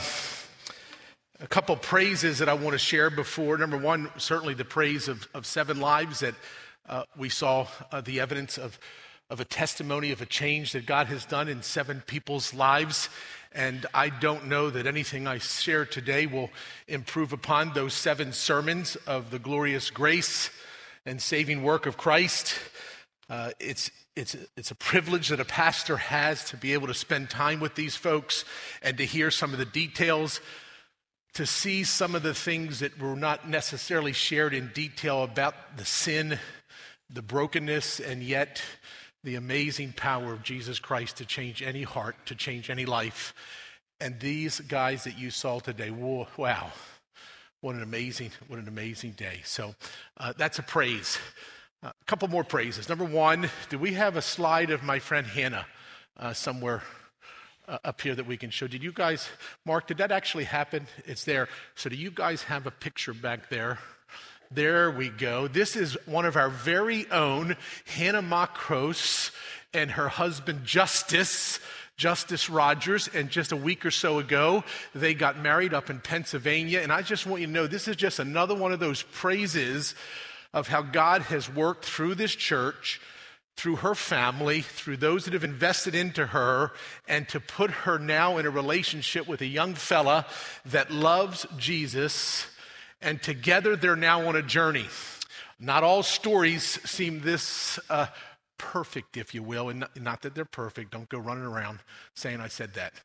a couple praises that I want to share before. Number one, certainly the praise of, of seven lives that Uh, we saw uh, the evidence of, of a testimony of a change that God has done in seven people's lives. And I don't know that anything I share today will improve upon those seven sermons of the glorious grace and saving work of Christ. Uh, it's, it's, it's a privilege that a pastor has to be able to spend time with these folks and to hear some of the details, to see some of the things that were not necessarily shared in detail about the sin, the brokenness, and yet the amazing power of Jesus Christ to change any heart, to change any life. And these guys that you saw today, whoa, wow, what an amazing, what an amazing day. So uh, that's a praise. Uh, a couple more praises. Number one, do we have a slide of my friend Hannah uh, somewhere uh, up here that we can show? Did you guys, Mark, did that actually happen? It's there. So do you guys have a picture back there? There we go. This is one of our very own Hannah Makros and her husband Justice, Justice Rogers. And just a week or so ago, they got married up in Pennsylvania. And I just want you to know, this is just another one of those praises of how God has worked through this church, through her family, through those that have invested into her, and to put her now in a relationship with a young fella that loves Jesus. And together they're now on a journey. Not all stories seem this uh, perfect, if you will, and not, not that they're perfect. Don't go running around saying I said that.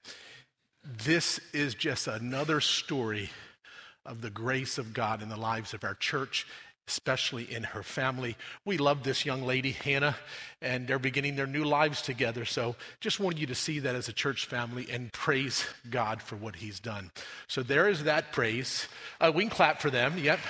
This is just another story of the grace of God in the lives of our church, especially in her family. We love this young lady, Hannah, and they're beginning their new lives together. So just wanted you to see that as a church family and praise God for what he's done. So there is that praise. Uh, we can clap for them. Yep.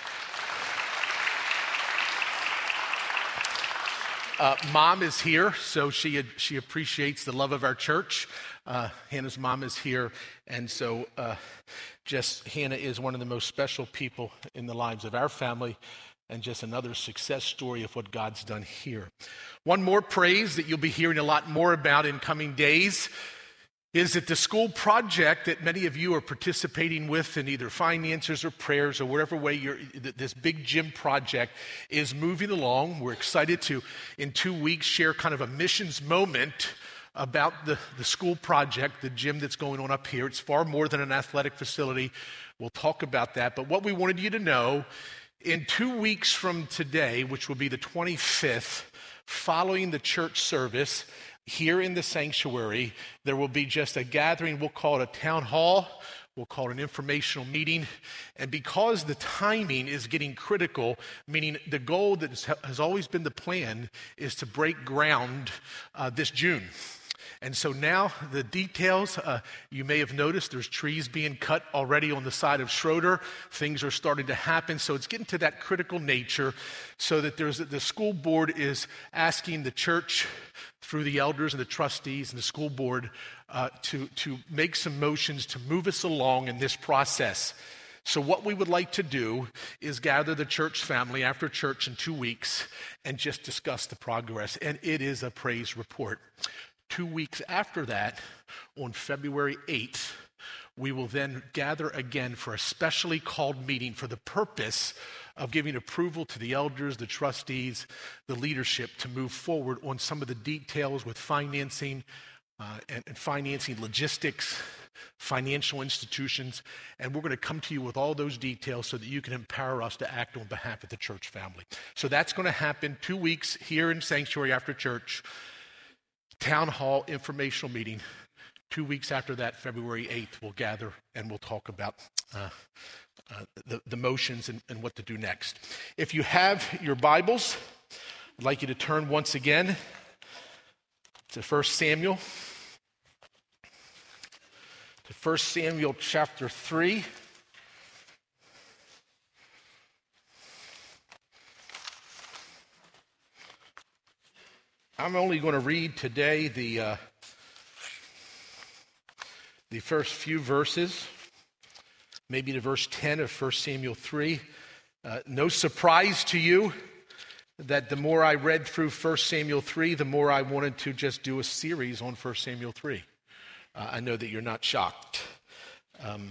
Uh, mom is here, so she she appreciates the love of our church. Uh, Hannah's mom is here, and so uh, just Hannah is one of the most special people in the lives of our family, and just another success story of what God's done here. One more praise that you'll be hearing a lot more about in coming days is that the school project that many of you are participating with in either finances or prayers or whatever way you're, this big gym project is moving along. We're excited to, in two weeks, share kind of a missions moment about the, the school project, the gym that's going on up here. It's far more than an athletic facility. We'll talk about that. But what we wanted you to know, in two weeks from today, which will be the twenty-fifth, following the church service, here in the sanctuary, there will be just a gathering. We'll call it a town hall. We'll call it an informational meeting. And because the timing is getting critical, meaning the goal that has always been the plan is to break ground uh, this June. And so now the details, uh, you may have noticed there's trees being cut already on the side of Schroeder. Things are starting to happen. So it's getting to that critical nature so that there's the school board is asking the church through the elders and the trustees and the school board uh, to, to make some motions to move us along in this process. So what we would like to do is gather the church family after church in two weeks and just discuss the progress. And it is a praise report. Two weeks after that, on February eighth, we will then gather again for a specially called meeting for the purpose of giving approval to the elders, the trustees, the leadership to move forward on some of the details with financing uh, and, and financing logistics, financial institutions, and we're going to come to you with all those details so that you can empower us to act on behalf of the church family. So that's going to happen two weeks here in Sanctuary after church. town hall informational meeting. Two weeks after that, February eighth, we'll gather and we'll talk about uh, uh, the, the motions and, and what to do next. If you have your Bibles, I'd like you to turn once again to First Samuel. To First Samuel chapter three. I'm only going to read today the uh, the first few verses, maybe to verse ten of First Samuel three. Uh, no surprise to you that the more I read through First Samuel three, the more I wanted to just do a series on First Samuel three. Uh, I know that you're not shocked. Um,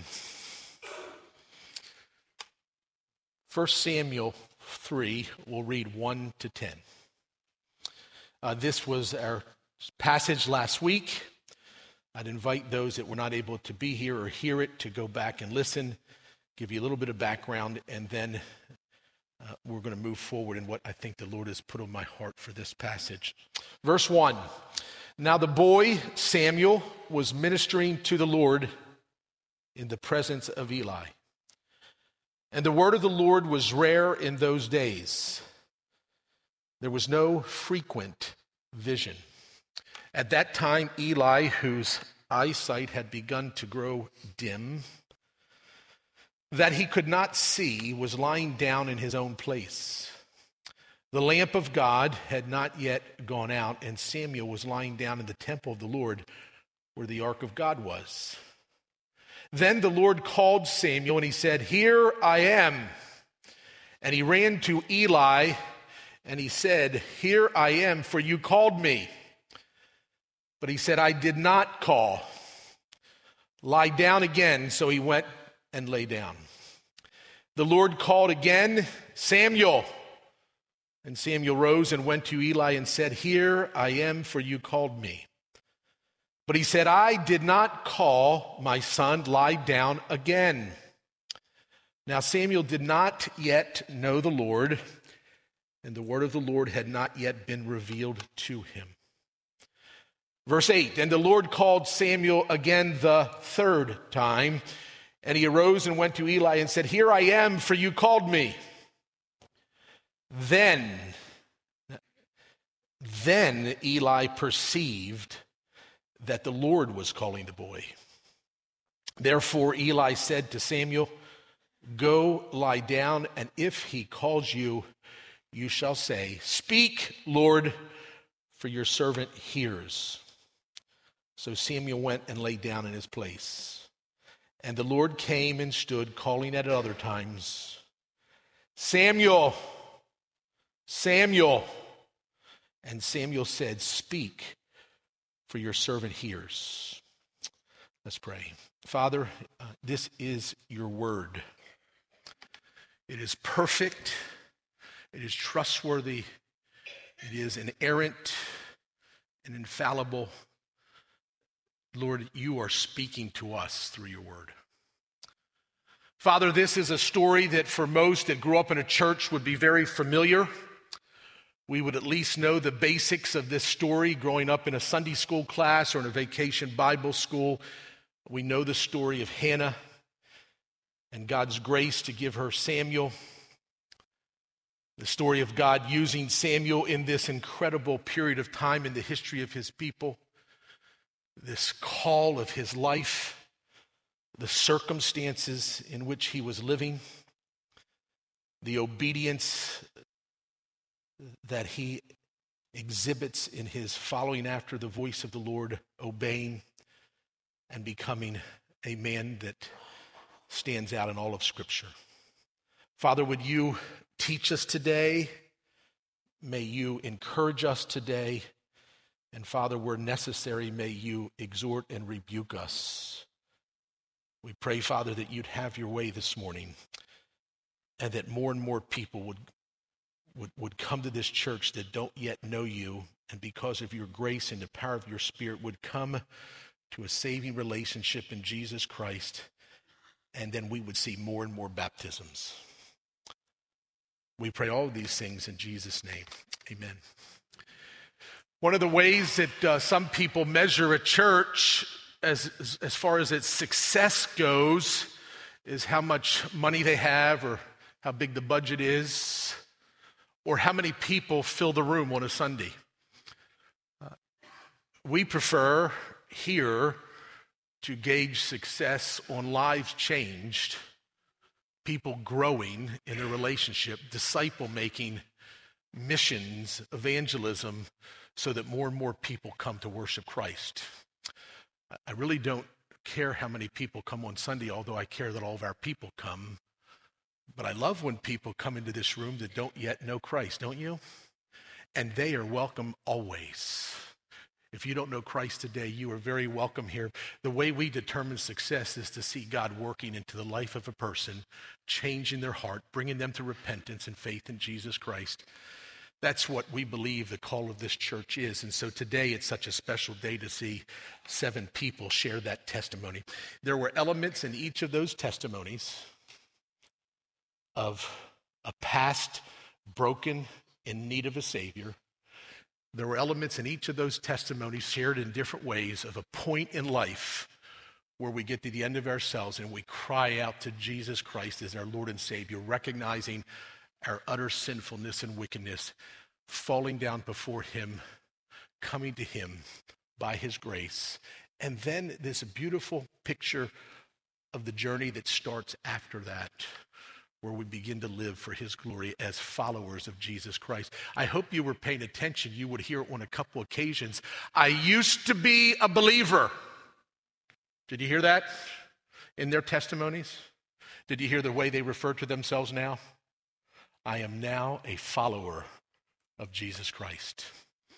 First Samuel three, we'll read one to ten. Uh, this was our passage last week. I'd invite those that were not able to be here or hear it to go back and listen, give you a little bit of background, and then uh, we're going to move forward in what I think the Lord has put on my heart for this passage. Verse one, now the boy Samuel was ministering to the Lord in the presence of Eli. And the word of the Lord was rare in those days. There was no frequent vision. At that time, Eli, whose eyesight had begun to grow dim, that he could not see, was lying down in his own place. The lamp of God had not yet gone out, and Samuel was lying down in the temple of the Lord where the ark of God was. Then the Lord called Samuel, and he said, "Here I am." And he ran to Eli, and he said, "Here I am, for you called me." But he said, "I did not call. Lie down again." So he went and lay down. The Lord called again, "Samuel." And Samuel rose and went to Eli and said, "Here I am, for you called me." But he said, "I did not call, my son. Lie down again." Now Samuel did not yet know the Lord, and the word of the Lord had not yet been revealed to him. Verse eight, and the Lord called Samuel again the third time, and he arose and went to Eli and said, "Here I am, for you called me." Then, then Eli perceived that the Lord was calling the boy. Therefore Eli said to Samuel, "Go lie down, and if he calls you, you shall say, 'Speak, Lord, for your servant hears.'" So Samuel went and lay down in his place. And the Lord came and stood, calling at other times, "Samuel, Samuel." And Samuel said, "Speak, for your servant hears." Let's pray. Father, uh, this is your word. It is perfect. It is trustworthy. It is inerrant and infallible. Lord, you are speaking to us through your word. Father, this is a story that for most that grew up in a church would be very familiar. We would at least know the basics of this story growing up in a Sunday school class or in a vacation Bible school. We know the story of Hannah and God's grace to give her Samuel. The story of God using Samuel in this incredible period of time in the history of his people. This call of his life, the circumstances in which he was living, the obedience that he exhibits in his following after the voice of the Lord, obeying and becoming a man that stands out in all of Scripture. Father, would you teach us today? May you encourage us today. And Father, where necessary, may you exhort and rebuke us. We pray, Father, that you'd have your way this morning and that more and more people would, would, would come to this church that don't yet know you, and because of your grace and the power of your Spirit would come to a saving relationship in Jesus Christ, and then we would see more and more baptisms. We pray all of these things in Jesus' name. Amen. One of the ways that uh, some people measure a church as, as as far as its success goes is how much money they have, or how big the budget is, or how many people fill the room on a Sunday. Uh, we prefer here to gauge success on lives changed, people growing in their relationship, disciple making, missions, evangelism, so that more and more people come to worship Christ. I really don't care how many people come on Sunday, although I care that all of our people come. But I love when people come into this room that don't yet know Christ, don't you? And they are welcome always. If you don't know Christ today, you are very welcome here. The way we determine success is to see God working into the life of a person, changing their heart, bringing them to repentance and faith in Jesus Christ. That's what we believe the call of this church is. And so today it's such a special day to see seven people share that testimony. There were elements in each of those testimonies of a past broken, in need of a Savior. There were elements in each of those testimonies shared in different ways of a point in life where we get to the end of ourselves and we cry out to Jesus Christ as our Lord and Savior, recognizing our utter sinfulness and wickedness, falling down before him, coming to him by his grace. And then this beautiful picture of the journey that starts after that, where we begin to live for his glory as followers of Jesus Christ. I hope you were paying attention. You would hear on a couple occasions, I used to be a believer. Did you hear that in their testimonies? Did you hear the way they refer to themselves now? I am now a follower of Jesus Christ.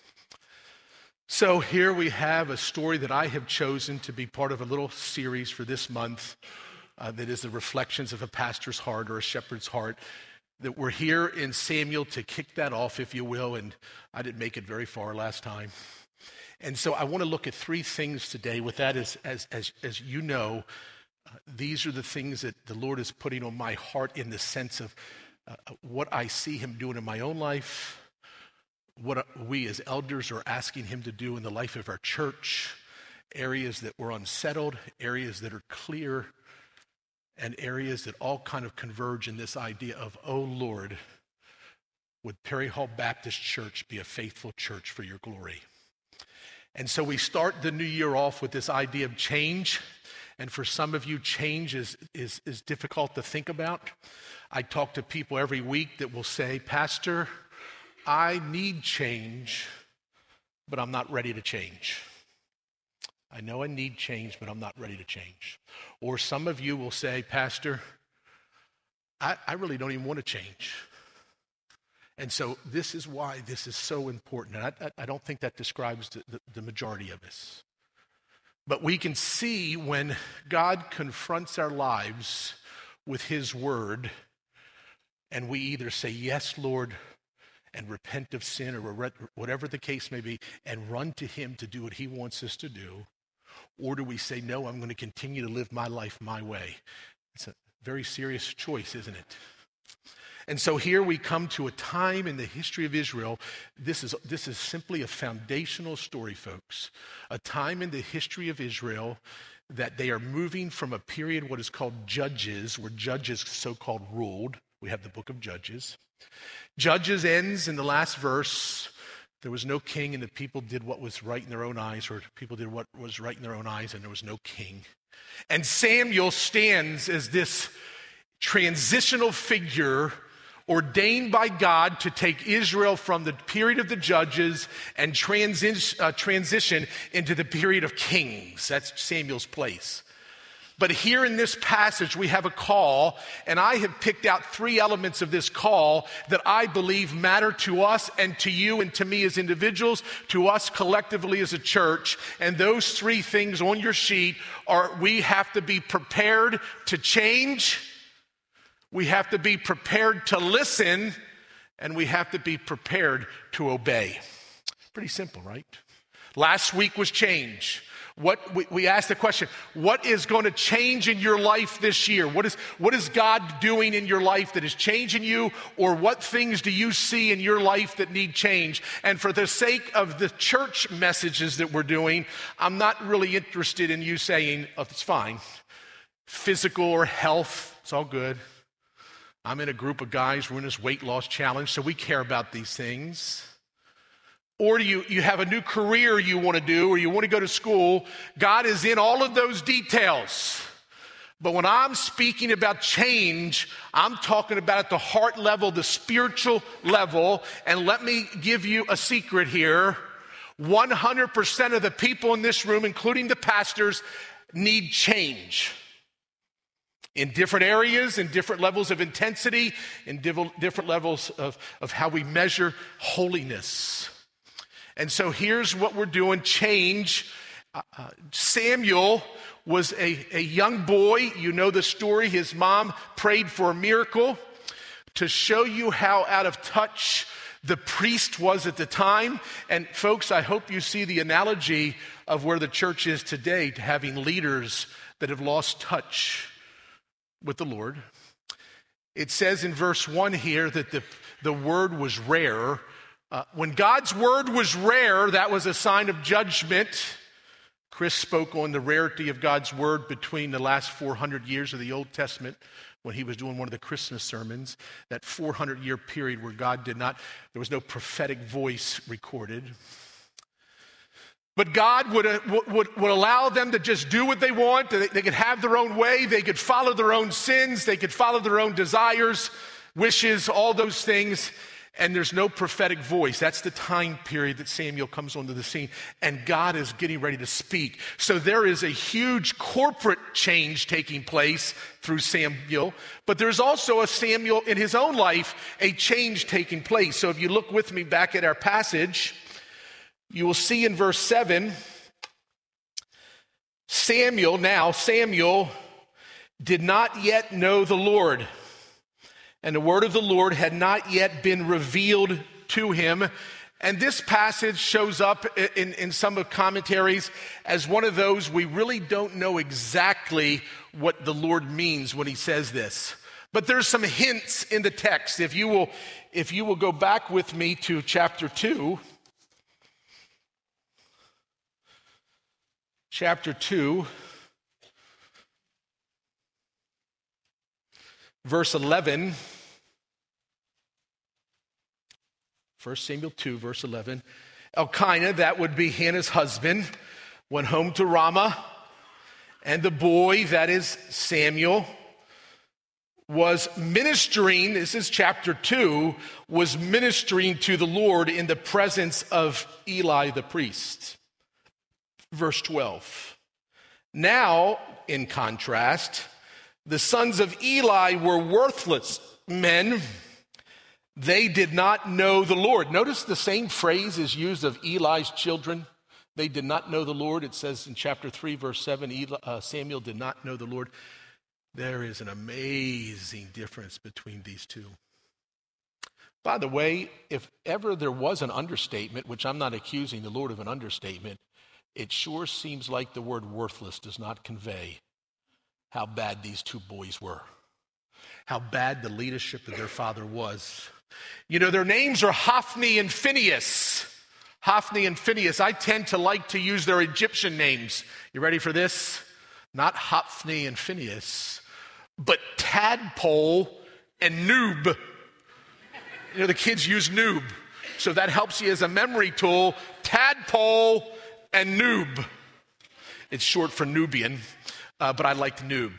So here we have a story that I have chosen to be part of a little series for this month uh, that is the reflections of a pastor's heart or a shepherd's heart. That we're here in Samuel to kick that off, if you will, and I didn't make it very far last time. And so I want to look at three things today. With that, as as as, as you know, uh, these are the things that the Lord is putting on my heart in the sense of Uh, what I see him doing in my own life, what we as elders are asking him to do in the life of our church, areas that were unsettled, areas that are clear, and areas that all kind of converge in this idea of, oh Lord, would Perry Hall Baptist Church be a faithful church for your glory? And so we start the new year off with this idea of change. And for some of you, change is, is, is difficult to think about. I talk to people every week that will say, Pastor, I need change, but I'm not ready to change. I know I need change, but I'm not ready to change. Or some of you will say, Pastor, I, I really don't even want to change. And so this is why this is so important. And I, I, I don't think that describes the, the, the majority of us. But we can see when God confronts our lives with his word, and we either say, yes, Lord, and repent of sin, or whatever the case may be, and run to him to do what he wants us to do, or do we say, no, I'm going to continue to live my life my way? It's a very serious choice, isn't it? And so here we come to a time in the history of Israel. This is, this is simply a foundational story, folks. A time in the history of Israel that they are moving from a period, what is called Judges, where Judges so-called ruled. We have the book of Judges. Judges ends in the last verse. There was no king, and the people did what was right in their own eyes, or people did what was right in their own eyes, and there was no king. And Samuel stands as this transitional figure ordained by God to take Israel from the period of the judges and transi- uh, transition into the period of kings. That's Samuel's place. But here in this passage, we have a call, and I have picked out three elements of this call that I believe matter to us and to you and to me as individuals, to us collectively as a church. And those three things on your sheet are: we have to be prepared to change, we have to be prepared to listen, and we have to be prepared to obey. Pretty simple, right? Last week was change. What we, we ask the question, what is going to change in your life this year? What is, what is God doing in your life that is changing you? Or what things do you see in your life that need change? And for the sake of the church messages that we're doing, I'm not really interested in you saying, oh, it's fine. Physical or health, it's all good. I'm in a group of guys, we're in this weight loss challenge, so we care about these things. Or you, you have a new career you want to do, or you want to go to school. God is in all of those details. But when I'm speaking about change, I'm talking about at the heart level, the spiritual level. And let me give you a secret here. one hundred percent of the people in this room, including the pastors, need change. In different areas, in different levels of intensity, in div- different levels of, of how we measure holiness. And so here's what we're doing, change. Uh, uh, Samuel was a, a young boy. You know the story. His mom prayed for a miracle to show you how out of touch the priest was at the time. And folks, I hope you see the analogy of where the church is today, to having leaders that have lost touch with the Lord. It says in verse one here that the, the word was rare. Uh, when God's word was rare, that was a sign of judgment. Chris spoke on the rarity of God's word between the last four hundred years of the Old Testament when he was doing one of the Christmas sermons, that four hundred year period where God did not, there was no prophetic voice recorded. But God would, uh, would, would allow them to just do what they want. They, they could have their own way. They could follow their own sins. They could follow their own desires, wishes, all those things. And there's no prophetic voice. That's the time period that Samuel comes onto the scene. And God is getting ready to speak. So there is a huge corporate change taking place through Samuel. But there's also a Samuel in his own life, a change taking place. So if you look with me back at our passage, you will see in verse seven, Samuel, now Samuel did not yet know the Lord. And the word of the Lord had not yet been revealed to him. And this passage shows up in, in some of commentaries as one of those we really don't know exactly what the Lord means when he says this. But there's some hints in the text. If you will, if you will go back with me to chapter two. Chapter two. Verse eleven, First Samuel two, verse eleven. Elkanah, that would be Hannah's husband, went home to Ramah, and the boy, that is Samuel, was ministering, this is chapter two, was ministering to the Lord in the presence of Eli the priest. Verse twelve. Now, in contrast, the sons of Eli were worthless men. They did not know the Lord. Notice the same phrase is used of Eli's children. They did not know the Lord. It says in chapter three, verse seven, Eli, uh, Samuel did not know the Lord. There is an amazing difference between these two. By the way, if ever there was an understatement, which I'm not accusing the Lord of an understatement, it sure seems like the word worthless does not convey how bad these two boys were, how bad the leadership of their father was. You know, their names are Hophni and Phinehas. Hophni and Phinehas. I tend to like to use their Egyptian names. You ready for this? Not Hophni and Phinehas, but Tadpole and Noob. You know, the kids use Noob, so that helps you as a memory tool. Tadpole and Noob. It's short for Nubian. Uh, but I liked Noob.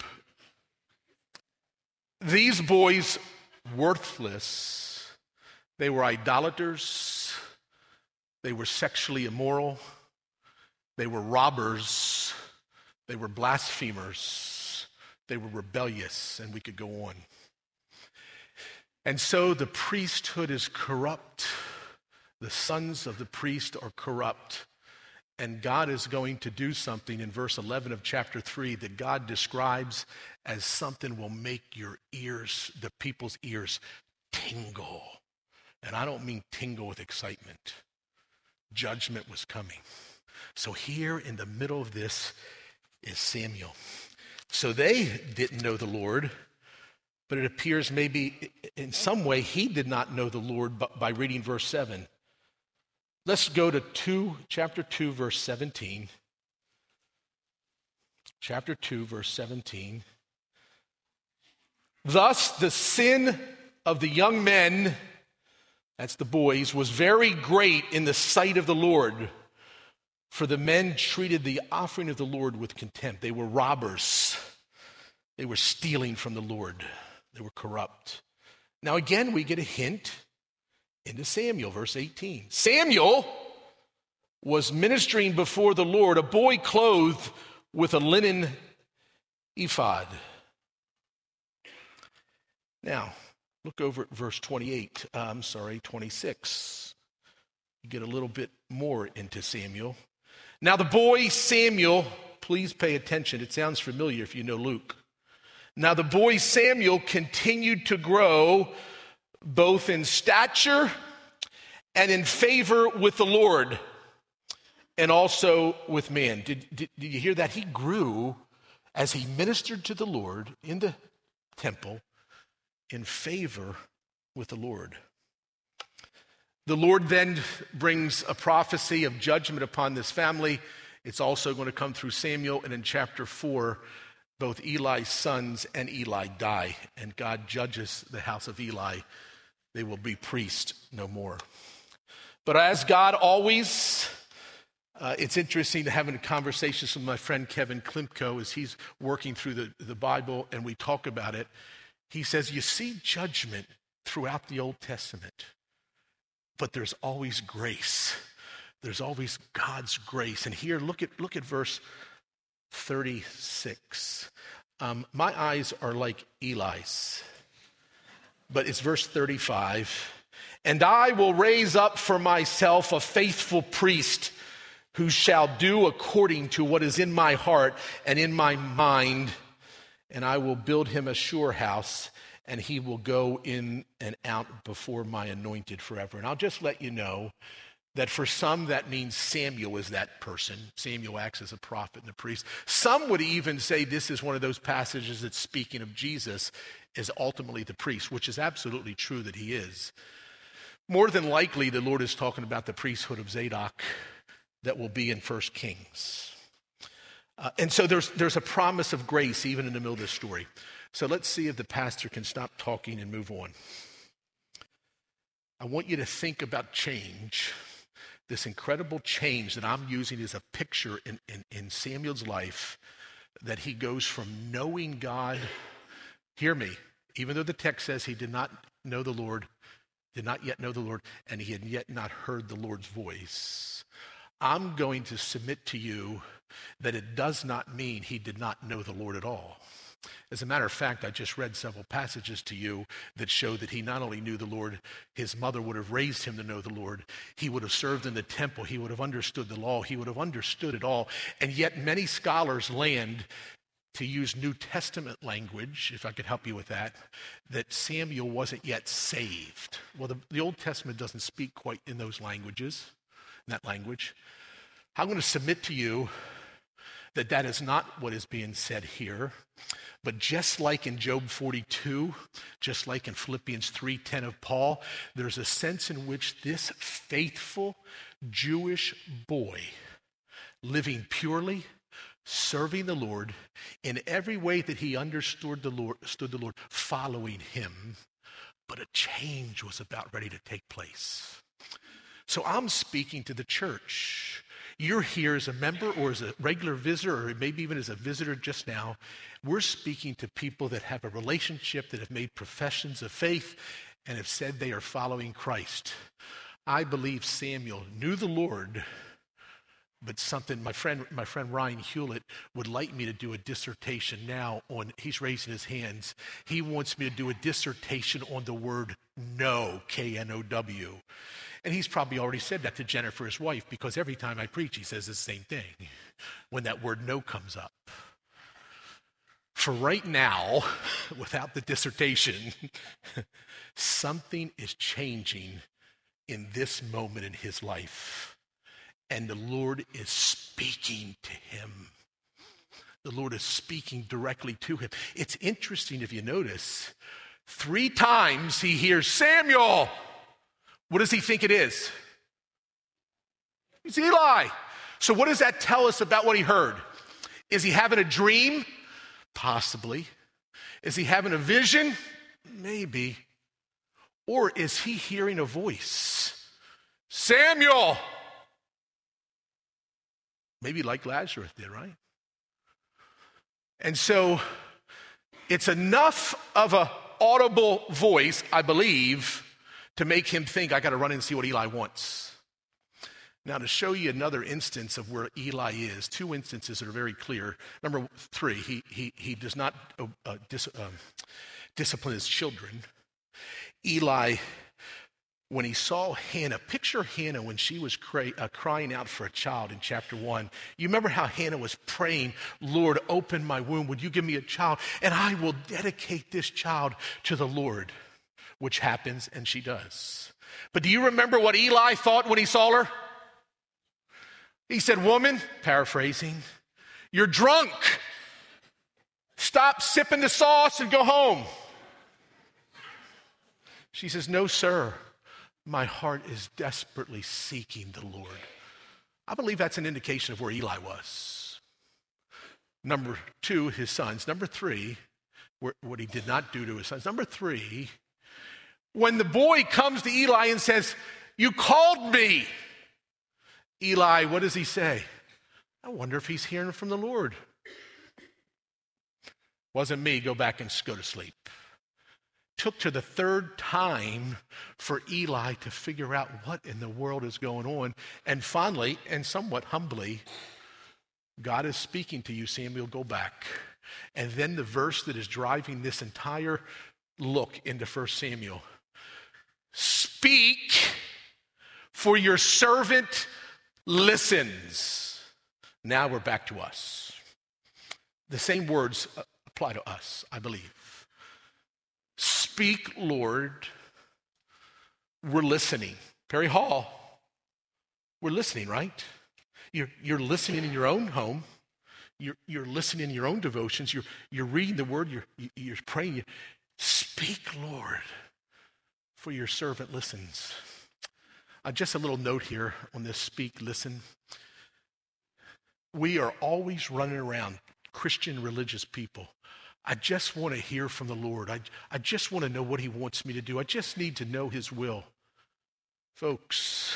These boys, worthless. They were idolaters. They were sexually immoral. They were robbers. They were blasphemers. They were rebellious, and we could go on. And so the priesthood is corrupt. The sons of the priest are corrupt. And God is going to do something in verse eleven of chapter three that God describes as something will make your ears, the people's ears, tingle. And I don't mean tingle with excitement. Judgment was coming. So here in the middle of this is Samuel. So they didn't know the Lord, but it appears maybe in some way he did not know the Lord by reading verse seven. Let's go to two, chapter two, verse seventeen. Chapter two, verse seventeen. Thus the sin of the young men, that's the boys, was very great in the sight of the Lord. For the men treated the offering of the Lord with contempt. They were robbers. They were stealing from the Lord. They were corrupt. Now again, we get a hint into Samuel, verse eighteen. Samuel was ministering before the Lord, a boy clothed with a linen ephod. Now, look over at verse twenty-eight. Uh, I'm sorry, twenty-six. You get a little bit more into Samuel. Now the boy Samuel, please pay attention. It sounds familiar if you know Luke. Now the boy Samuel continued to grow both in stature and in favor with the Lord and also with man. Did, did, did you hear that? He grew as he ministered to the Lord in the temple in favor with the Lord. The Lord then brings a prophecy of judgment upon this family. It's also going to come through Samuel, and in chapter four, both Eli's sons and Eli die, and God judges the house of Eli. They will be priests no more. But as God always, uh, it's interesting to have a conversation with my friend Kevin Klimko as he's working through the, the Bible, and we talk about it. He says, you see judgment throughout the Old Testament, but there's always grace. There's always God's grace. And here, look at look at verse thirty-six. Um, my eyes are like Eli's, but it's verse thirty-five. And I will raise up for myself a faithful priest who shall do according to what is in my heart and in my mind, and I will build him a sure house, and he will go in and out before my anointed forever. And I'll just let you know that for some that means Samuel is that person. Samuel acts as a prophet and a priest. Some would even say this is one of those passages that's speaking of Jesus as ultimately the priest, which is absolutely true that he is. More than likely, the Lord is talking about the priesthood of Zadok that will be in First Kings. Uh, and so there's there's a promise of grace even in the middle of this story. So let's see if the pastor can stop talking and move on. I want you to think about change, this incredible change that I'm using as a picture in, in, in Samuel's life, that he goes from knowing God, hear me, even though the text says he did not know the Lord, did not yet know the Lord, and he had yet not heard the Lord's voice. I'm going to submit to you that it does not mean he did not know the Lord at all. As a matter of fact, I just read several passages to you that show that he not only knew the Lord, his mother would have raised him to know the Lord. He would have served in the temple. He would have understood the law. He would have understood it all. And yet many scholars land, to use New Testament language, if I could help you with that, that Samuel wasn't yet saved. Well, the, the Old Testament doesn't speak quite in those languages, in that language. I'm going to submit to you that that is not what is being said here. But just like in Job forty-two, just like in Philippians three ten of Paul, there's a sense in which this faithful Jewish boy, living purely, serving the Lord in every way that he understood the Lord, stood the Lord, following him, but a change was about ready to take place. So I'm speaking to the church. You're here as a member or as a regular visitor or maybe even as a visitor just now. We're speaking to people that have a relationship, that have made professions of faith and have said they are following Christ. I believe Samuel knew the Lord, but something, my friend, my friend Ryan Hewlett would like me to do a dissertation now on, he's raising his hands. He wants me to do a dissertation on the word know, K N O W. And he's probably already said that to Jennifer, his wife, because every time I preach, he says the same thing when that word know comes up. For right now, without the dissertation, something is changing in this moment in his life. and the Lord is speaking to him. The Lord is speaking directly to him. It's interesting if you notice, three times he hears, Samuel. What does he think it is? It's Eli. So what does that tell us about what he heard? Is he having a dream? Possibly. Is he having a vision? Maybe. Or is he hearing a voice? Samuel! Maybe like Lazarus did, right? And so it's enough of an audible voice, I believe, to make him think, I got to run in and see what Eli wants. Now, to show you another instance of where Eli is, two instances that are very clear. Number three, he he he does not uh, dis, um, discipline his children. Eli, when he saw Hannah, picture Hannah when she was cry, uh, crying out for a child in chapter one. You remember how Hannah was praying, Lord, open my womb. Would you give me a child? And I will dedicate this child to the Lord, which happens, and she does. But do you remember what Eli thought when he saw her? He said, woman, paraphrasing, you're drunk. Stop sipping the sauce and go home. She says, no, sir. My heart is desperately seeking the Lord. I believe that's an indication of where Eli was. Number two, his sons. Number three, what he did not do to his sons. Number three, when the boy comes to Eli and says, you called me. Eli, what does he say? I wonder if he's hearing from the Lord. Wasn't me, go back and go to sleep. Took to the third time for Eli to figure out what in the world is going on. And finally, and somewhat humbly, God is speaking to you, Samuel, go back. And then the verse that is driving this entire look into First Samuel. Speak, for your servant listens. Now we're back to us. The same words apply to us, I believe. Speak, Lord. We're listening. Perry Hall, we're listening, right? You're, you're listening in your own home. You're, you're listening in your own devotions. You're, you're reading the word. You're, you're praying. You, Speak, Lord, for your servant listens. Uh, just a little note here on this speak, listen. We are always running around, Christian religious people. I just want to hear from the Lord. I, I just want to know what he wants me to do. I just need to know his will. Folks,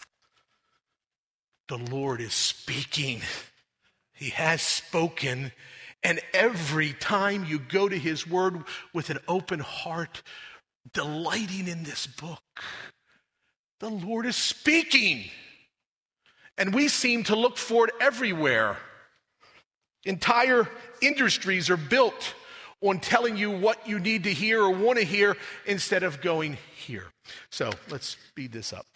the Lord is speaking. He has spoken. And every time you go to his word with an open heart, delighting in this book, the Lord is speaking. And we seem to look for it everywhere. Entire industries are built on telling you what you need to hear or want to hear instead of going here. So let's speed this up.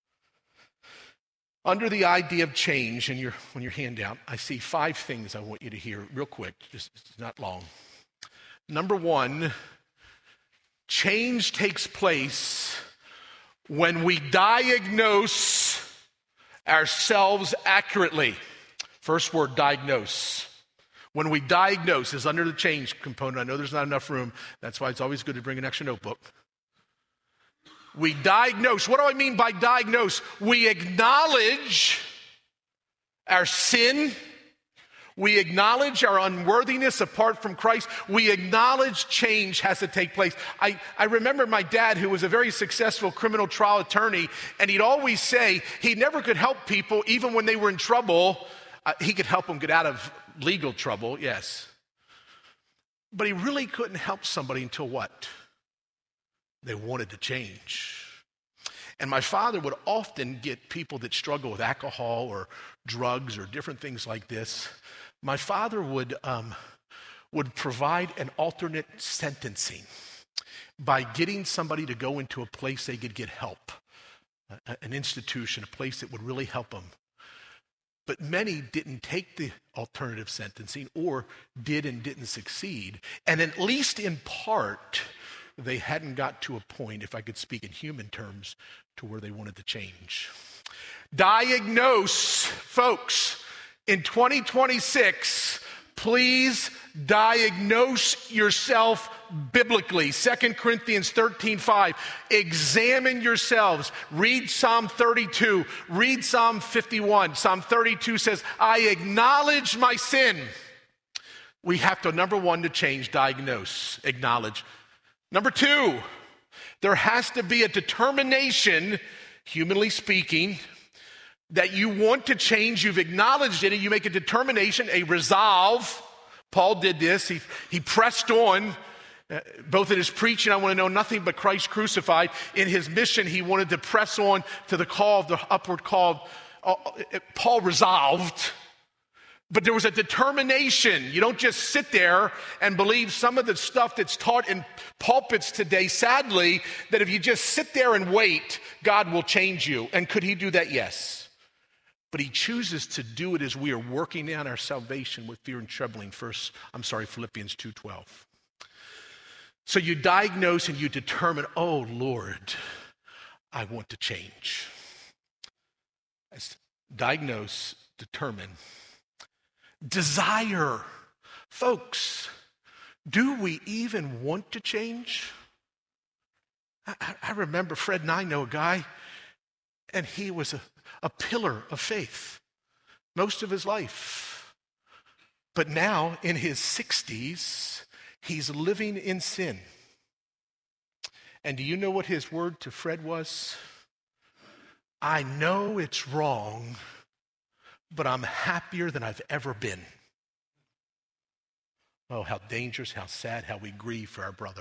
Under the idea of change in your, on your handout, I see five things I want you to hear real quick, just it's not long. Number one, change takes place when we diagnose ourselves accurately. First word, diagnose. When we diagnose is under the change component. I know there's not enough room. That's why it's always good to bring an extra notebook. We diagnose. What do I mean by diagnose? We acknowledge our sin. We acknowledge our unworthiness apart from Christ. We acknowledge change has to take place. I, I remember my dad, who was a very successful criminal trial attorney, and he'd always say he never could help people even when they were in trouble. Uh, he could help them get out of legal trouble, yes. But he really couldn't help somebody until what? They wanted to change. And my father would often get people that struggle with alcohol or drugs or different things like this. My father would, um, would provide an alternate sentencing by getting somebody to go into a place they could get help, an institution, a place that would really help them. But many didn't take the alternative sentencing or did and didn't succeed. And at least in part, they hadn't got to a point, if I could speak in human terms, to where they wanted to change. Diagnose, folks, in twenty twenty-six, please diagnose yourself biblically. Second Corinthians thirteen five. Examine yourselves. Read Psalm thirty-two. Read Psalm fifty-one. Psalm thirty-two says, I acknowledge my sin. We have to, number one, to change, diagnose, acknowledge. Number two, there has to be a determination, humanly speaking, that you want to change. You've acknowledged it, and you make a determination, a resolve. Paul did this. He, he pressed on, uh, both in his preaching, I want to know nothing but Christ crucified. In his mission, he wanted to press on to the call, the upward call. Uh, Paul resolved. But there was a determination. You don't just sit there and believe some of the stuff that's taught in pulpits today, sadly, that if you just sit there and wait, God will change you. And could he do that? Yes. But he chooses to do it as we are working out our salvation with fear and trembling. First, I'm sorry, Philippians two twelve. So you diagnose and you determine, oh, Lord, I want to change. Diagnose, determine. Desire. Folks, do we even want to change? I, I remember Fred and I know a guy, and he was a, a pillar of faith most of his life. But now, in his sixties, he's living in sin. And do you know what his word to Fred was? I know it's wrong, but I'm happier than I've ever been. Oh, how dangerous, how sad, how we grieve for our brother,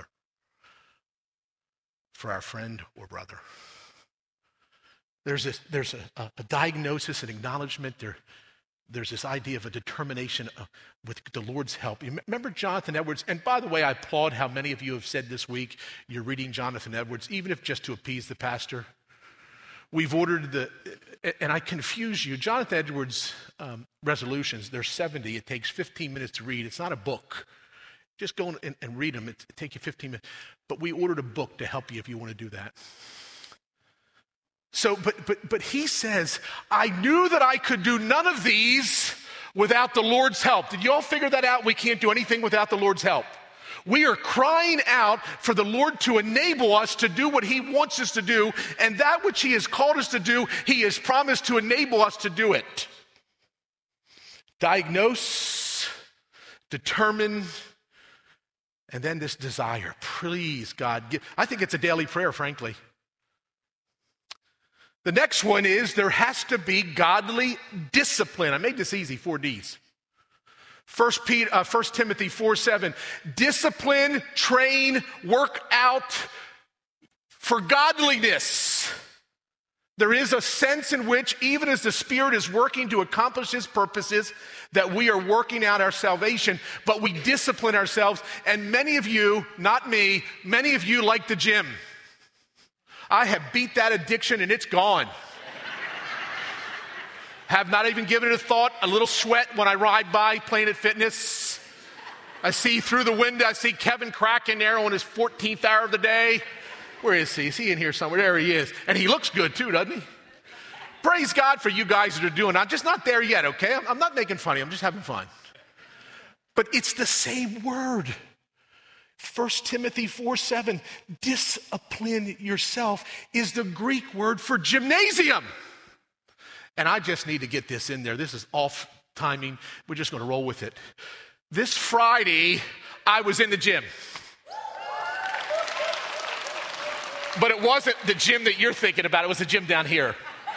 for our friend or brother. There's, this, there's a, a diagnosis, an acknowledgement. There, there's this idea of a determination of, with the Lord's help. You remember Jonathan Edwards? And by the way, I applaud how many of you have said this week, you're reading Jonathan Edwards, even if just to appease the pastor. We've ordered the, and I confuse you, Jonathan Edwards' um, resolutions, there's seventy. It takes fifteen minutes to read. It's not a book. Just go and, and read them. It, it takes you fifteen minutes. But we ordered a book to help you if you want to do that. So, but, but, but he says, I knew that I could do none of these without the Lord's help. Did you all figure that out? We can't do anything without the Lord's help. We are crying out for the Lord to enable us to do what he wants us to do, and that which he has called us to do, he has promised to enable us to do it. Diagnose, determine, and then this desire. Please, God, give. I think it's a daily prayer, frankly. The next one is there has to be godly discipline. I made this easy, four D's. First, Peter, uh, First Timothy four seven, discipline, train, work out for godliness. There is a sense in which, even as the Spirit is working to accomplish his purposes, that we are working out our salvation, but we discipline ourselves. And many of you, not me, many of you like the gym. I have beat that addiction and it's gone. Have not even given it a thought, a little sweat when I ride by Planet Fitness. I see through the window, I see Kevin Kraken there on his fourteenth hour of the day. Where is he? Is he in here somewhere? There he is. And he looks good too, doesn't he? Praise God for you guys that are doing it. I'm just not there yet, okay? I'm, I'm not making fun of you. I'm just having fun. But it's the same word. First Timothy four seven, discipline yourself is the Greek word for gymnasium. And I just need to get this in there. This is off timing. We're just going to roll with it. This Friday, I was in the gym. But it wasn't the gym that you're thinking about. It was the gym down here.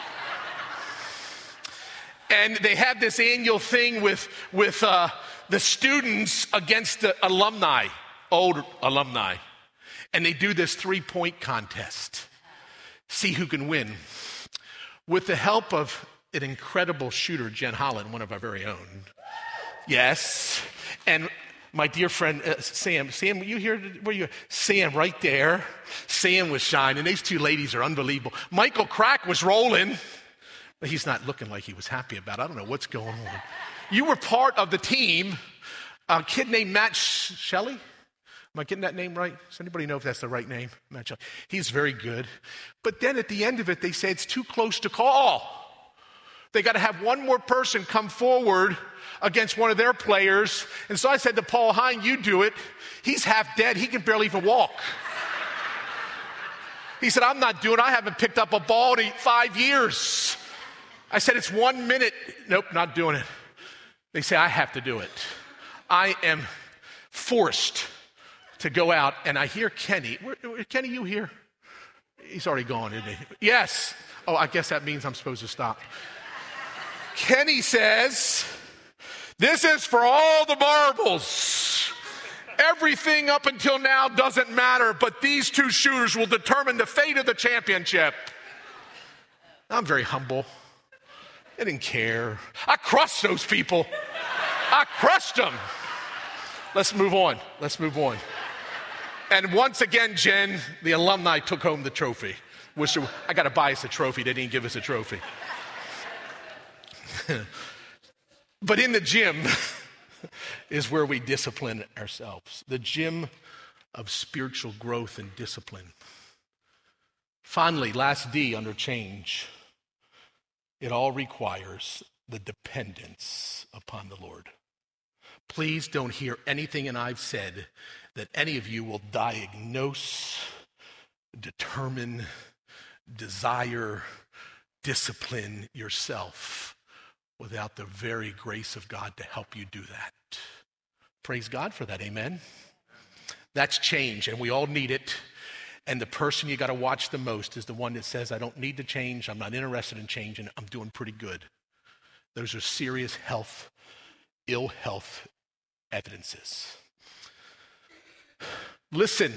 And they had this annual thing with, with uh, the students against the alumni, old alumni. And they do this three-point contest. See who can win. With the help of an incredible shooter, Jen Holland, one of our very own. Yes. And my dear friend, uh, Sam. Sam, were you here? Were you? Sam, right there. Sam was shining. These two ladies are unbelievable. Michael Crack was rolling. But he's not looking like he was happy about it. I don't know what's going on. You were part of the team. A kid named Matt Shelley. Am I getting that name right? Does anybody know if that's the right name? Matt Shelley. He's very good. But then at the end of it, they say it's too close to call. They got to have one more person come forward against one of their players. And so I said to Paul Hine, you do it. He's half dead. He can barely even walk. He said, I'm not doing it. I haven't picked up a ball in five years. I said, it's one minute. Nope, not doing it. They say, I have to do it. I am forced to go out. And I hear Kenny. Where, Kenny, you here? He's already gone, isn't he? Yes. Oh, I guess that means I'm supposed to stop. Kenny says, this is for all the marbles. Everything up until now doesn't matter, but these two shooters will determine the fate of the championship. I'm very humble. I didn't care. I crushed those people. I crushed them. Let's move on. Let's move on. And once again, Jen, the alumni took home the trophy. Wish it, I got to buy us a trophy. They didn't give us a trophy. But in the gym is where we discipline ourselves. The gym of spiritual growth and discipline. Finally, last D under change. It all requires the dependence upon the Lord. Please don't hear anything and I've said that any of you will diagnose, determine, desire, discipline yourself without the very grace of God to help you do that. Praise God for that, amen? That's change, and we all need it. And the person you got to watch the most is the one that says, I don't need to change, I'm not interested in changing, I'm doing pretty good. Those are serious health, ill health evidences. Listen.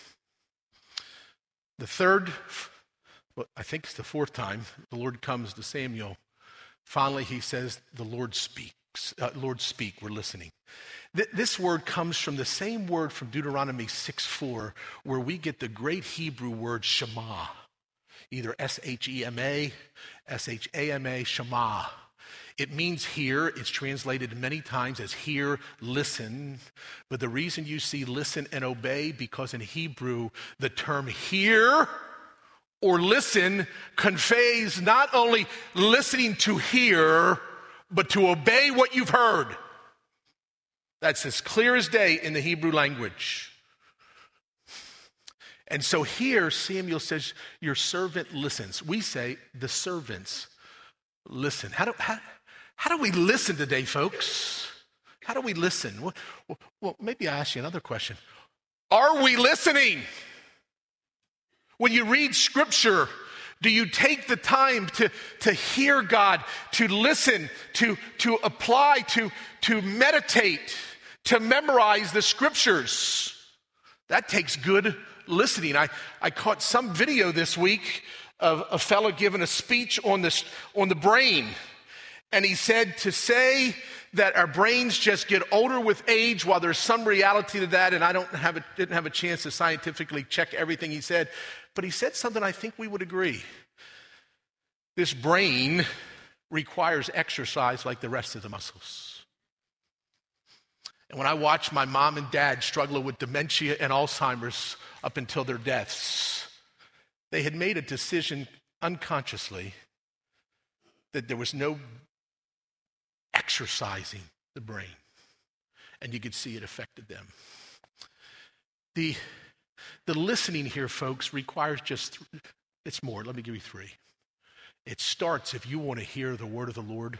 The third, well, I think it's the fourth time, the Lord comes to Samuel. Finally, he says, the Lord speaks. Uh, Lord, speak, we're listening. Th- this word comes from the same word from Deuteronomy six four, where we get the great Hebrew word Shema. Either S H E M A, S H A M A, Shema. It means hear. It's translated many times as hear, listen. But the reason you see listen and obey, because in Hebrew, the term hear or listen conveys not only listening to hear, but to obey what you've heard. That's as clear as day in the Hebrew language. And so here, Samuel says, your servant listens. We say, the servants listen. How do, how, how do we listen today, folks? How do we listen? Well, well, maybe I ask you another question. Are we listening? When you read Scripture, do you take the time to, to hear God, to listen, to, to apply, to, to meditate, to memorize the Scriptures? That takes good listening. I, I caught some video this week of a fellow giving a speech on the, on the brain. And he said to say that our brains just get older with age, while there's some reality to that, and I don't have a, didn't have a chance to scientifically check everything he said, but he said something I think we would agree. This brain requires exercise like the rest of the muscles. And when I watch my mom and dad struggle with dementia and Alzheimer's up until their deaths, they had made a decision unconsciously that there was no exercising the brain. And you could see it affected them. The, the listening here, folks, requires just, it's more. Let me give you three. It starts, if you want to hear the word of the Lord,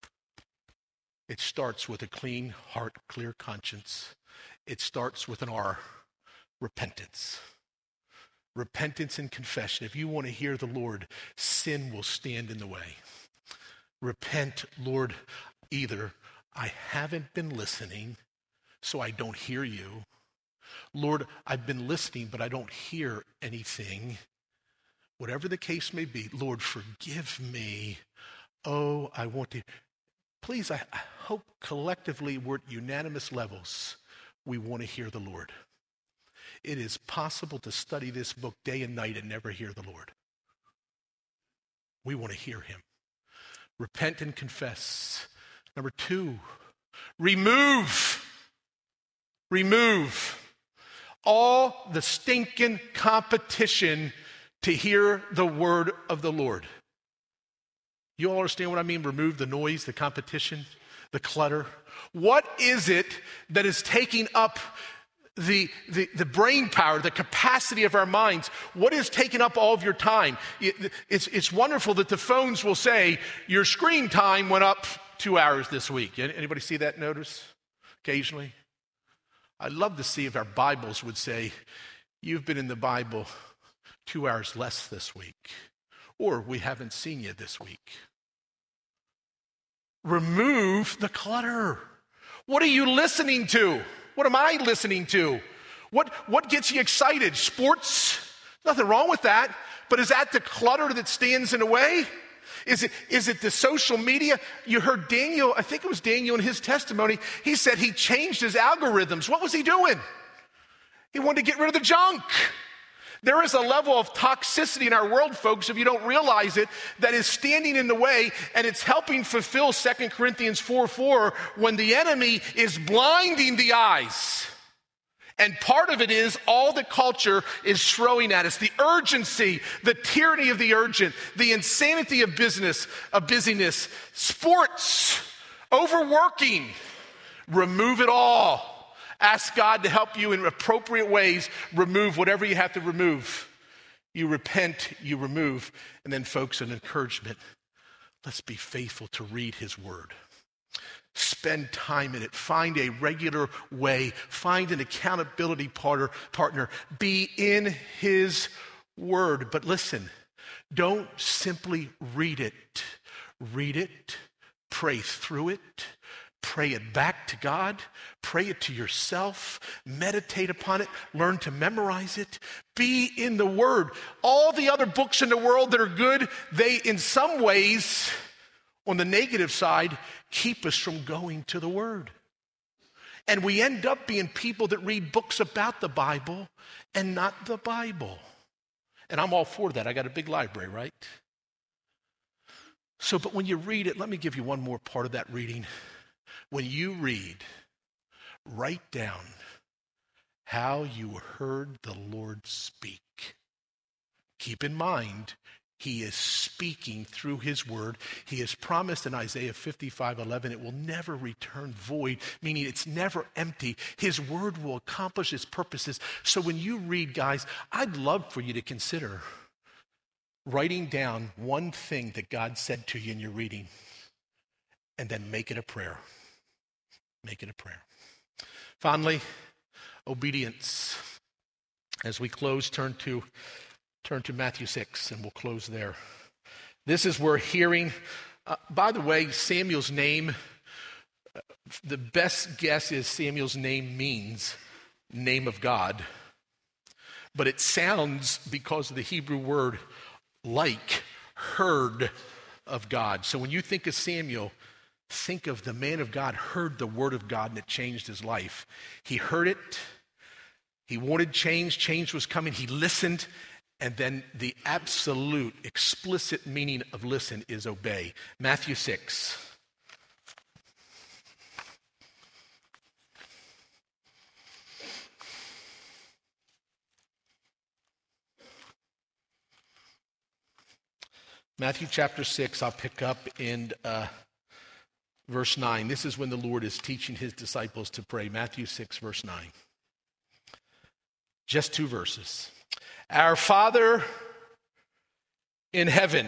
it starts with a clean heart, clear conscience. It starts with an R, repentance. Repentance and confession. If you want to hear the Lord, sin will stand in the way. Repent, Lord, either I haven't been listening, so I don't hear you. Lord, I've been listening, but I don't hear anything. Whatever the case may be, Lord, forgive me. Oh, I want to. Please, I, I hope collectively we're at unanimous levels. We want to hear the Lord. It is possible to study this book day and night and never hear the Lord. We want to hear him. Repent and confess. Number two, remove. Remove all the stinking competition to hear the word of the Lord. You all understand what I mean? Remove the noise, the competition, the clutter. What is it that is taking up the, the, the brain power, the capacity of our minds? What is taking up all of your time? It, it's, it's wonderful that the phones will say, your screen time went up two hours this week. Anybody see that notice occasionally? I'd love to see if our Bibles would say, you've been in the Bible two hours less this week, or we haven't seen you this week. Remove the clutter. What are you listening to? What am I listening to? What, what gets you excited? Sports? Nothing wrong with that. But is that the clutter that stands in the way? Is it, is it the social media? You heard Daniel, I think it was Daniel in his testimony, he said he changed his algorithms. What was he doing? He wanted to get rid of the junk. There is a level of toxicity in our world, folks, if you don't realize it, that is standing in the way, and it's helping fulfill Second Corinthians four four when the enemy is blinding the eyes. And part of it is all the culture is throwing at us. The urgency, the tyranny of the urgent, the insanity of business, of busyness, sports, overworking. Remove it all. Ask God to help you in appropriate ways. Remove whatever you have to remove. You repent, you remove. And then, folks, an encouragement. Let's be faithful to read his word. Spend time in it. Find a regular way. Find an accountability partner, partner. Be in his word. But listen, don't simply read it. Read it. Pray through it. Pray it back to God. Pray it to yourself. Meditate upon it. Learn to memorize it. Be in the word. All the other books in the world that are good, they in some ways, on the negative side, keep us from going to the word. And we end up being people that read books about the Bible and not the Bible. And I'm all for that. I got a big library, right? So, but when you read it, let me give you one more part of that reading. When you read, write down how you heard the Lord speak. Keep in mind, he is speaking through his word. He has promised in Isaiah fifty-five eleven, it will never return void, meaning it's never empty. His word will accomplish its purposes. So when you read, guys, I'd love for you to consider writing down one thing that God said to you in your reading, and then make it a prayer. Make it a prayer. Finally, obedience. As we close, turn to Turn to Matthew six, and we'll close there. This is where hearing, uh, by the way, Samuel's name, uh, the best guess is Samuel's name means name of God. But it sounds, because of the Hebrew word, like heard of God. So when you think of Samuel, think of the man of God heard the word of God and it changed his life. He heard it. He wanted change. Change was coming. He listened. And then the absolute, explicit meaning of listen is obey. Matthew six. Matthew chapter six, I'll pick up in uh, verse nine. This is when the Lord is teaching his disciples to pray. Matthew six, verse nine. Just two verses. Our Father in heaven,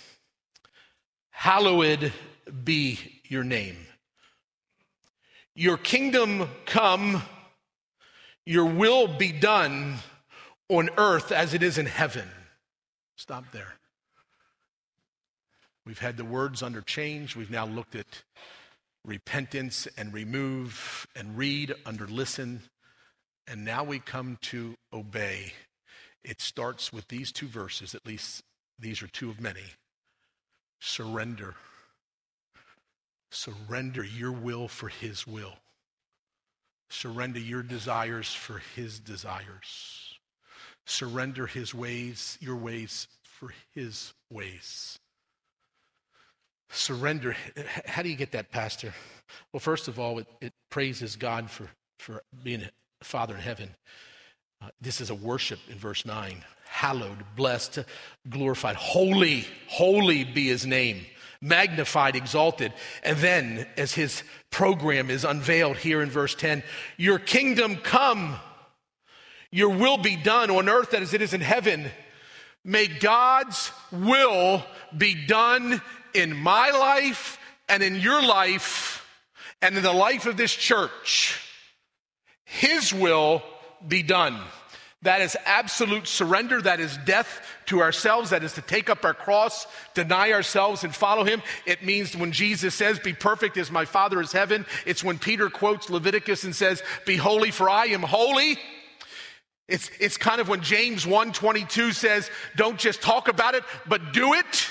hallowed be your name. Your kingdom come, your will be done on earth as it is in heaven. Stop there. We've had the words under change. We've now looked at repentance and remove and read under listen. And now we come to obey. It starts with these two verses, at least these are two of many. Surrender. Surrender your will for his will. Surrender your desires for his desires. Surrender his ways, your ways for his ways. Surrender. How do you get that, Pastor? Well, first of all, it, it praises God for, for being a Father in heaven. Uh, this is a worship in verse nine. Hallowed, blessed, glorified, holy, holy be his name. magnified, exalted. And then, as his program is unveiled here in verse ten, your kingdom come, your will be done on earth as it is in heaven. May God's will be done in my life and in your life and in the life of this church. His will be done. That is absolute surrender. That is death to ourselves. That is to take up our cross, deny ourselves, and follow him. It means when Jesus says, be perfect as my Father is heaven. It's when Peter quotes Leviticus and says, be holy for I am holy. It's, it's kind of when James one twenty-two says, don't just talk about it, but do it.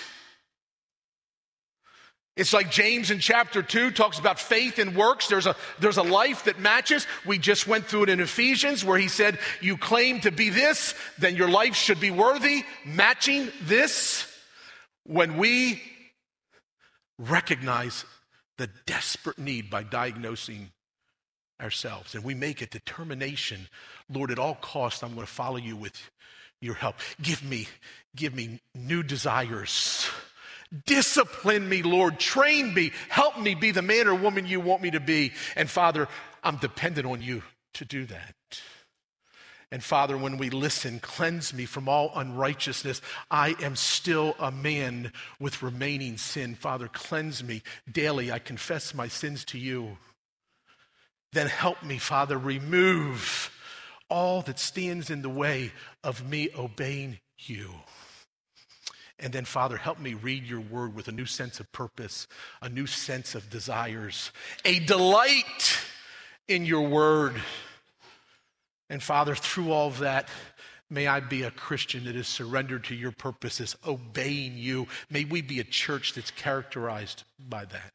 It's like James in chapter two talks about faith and works. There's a, there's a life that matches. We just went through it in Ephesians where he said, you claim to be this, then your life should be worthy, matching this. When we recognize the desperate need by diagnosing ourselves, and we make a determination, Lord, at all costs, I'm going to follow you with your help. Give me, give me new desires. Discipline me, Lord. Train me. Help me be the man or woman you want me to be. And Father, I'm dependent on you to do that. And Father, when we listen, cleanse me from all unrighteousness. I am still a man with remaining sin. Father, cleanse me daily. I confess my sins to you. Then help me, Father, remove all that stands in the way of me obeying you. And then, Father, help me read your word with a new sense of purpose, a new sense of desires, a delight in your word. And Father, through all of that, may I be a Christian that is surrendered to your purposes, obeying you. May we be a church that's characterized by that.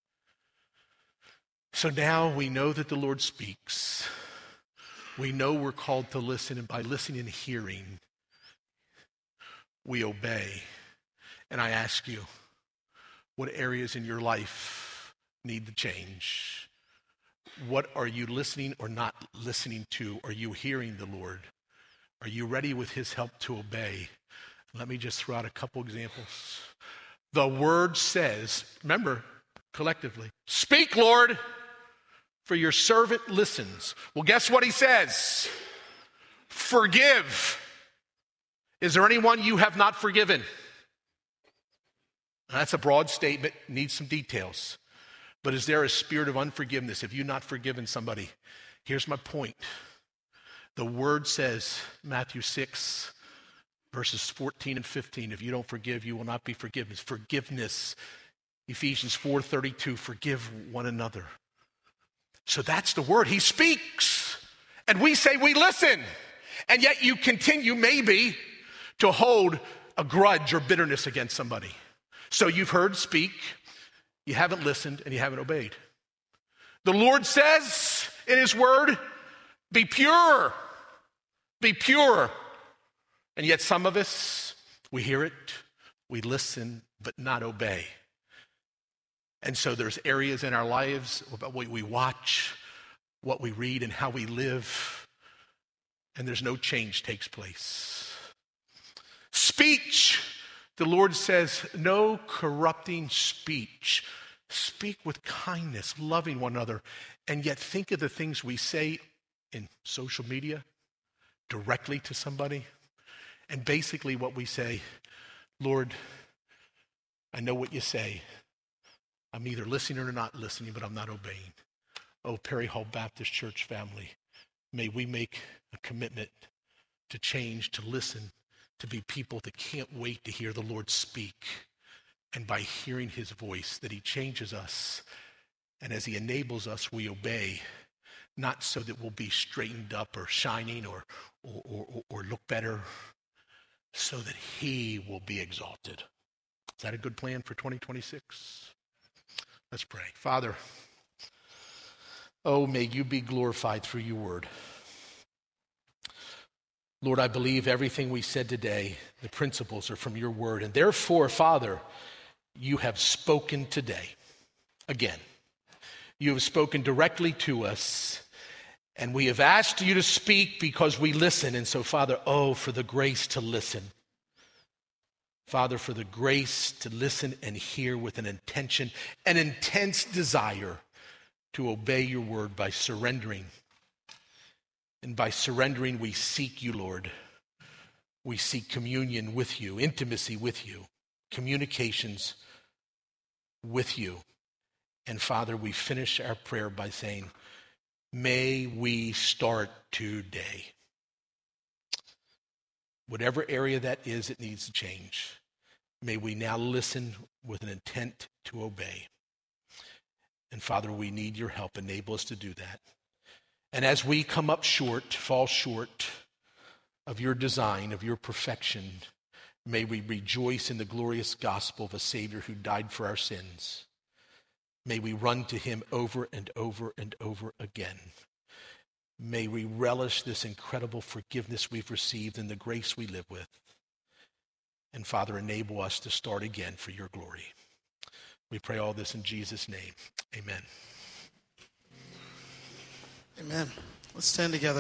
So now we know that the Lord speaks. We know we're called to listen, and by listening and hearing, we obey. And I ask you, what areas in your life need to change? What are you listening or not listening to? Are you hearing the Lord? Are you ready with his help to obey? Let me just throw out a couple examples. The word says, remember, collectively, speak, Lord, for your servant listens. Well, guess what he says? Forgive. Is there anyone you have not forgiven? That's a broad statement, needs some details. But is there a spirit of unforgiveness? Have you not forgiven somebody? Here's my point. The word says, Matthew six, verses fourteen and fifteen, if you don't forgive, you will not be forgiven. Forgiveness. Ephesians four thirty-two, forgive one another. So that's the word. He speaks. And we say we listen. And yet you continue maybe to hold a grudge or bitterness against somebody. So you've heard speak, you haven't listened, and you haven't obeyed. The Lord says in his word, be pure, be pure. And yet some of us, we hear it, we listen, but not obey. And so there's areas in our lives about what we watch, what we read, and how we live, and there's no change takes place. Speech, the Lord says, no corrupting speech. Speak with kindness, loving one another, and yet think of the things we say in social media directly to somebody. And basically what we say, Lord, I know what you say. I'm either listening or not listening, but I'm not obeying. Oh, Perry Hall Baptist Church family, may we make a commitment to change, to listen, to be people that can't wait to hear the Lord speak. And by hearing his voice, that he changes us. And as he enables us, we obey, not so that we'll be straightened up or shining or, or, or, or look better, so that he will be exalted. Is that a good plan for twenty twenty-six? Let's pray. Father, oh, may you be glorified through your word. Lord, I believe everything we said today, the principles are from your word. And therefore, Father, you have spoken today. Again, you have spoken directly to us. And we have asked you to speak because we listen. And so, Father, oh, for the grace to listen. Father, for the grace to listen and hear with an intention, an intense desire to obey your word by surrendering. And by surrendering, we seek you, Lord. We seek communion with you, intimacy with you, communications with you. And Father, we finish our prayer by saying, may we start today. Whatever area that is, it needs to change. May we now listen with an intent to obey. And Father, we need your help. Enable us to do that. And as we come up short, fall short of your design, of your perfection, may we rejoice in the glorious gospel of a Savior who died for our sins. May we run to him over and over and over again. May we relish this incredible forgiveness we've received and the grace we live with. And Father, enable us to start again for your glory. We pray all this in Jesus' name. Amen. Amen. Let's stand together.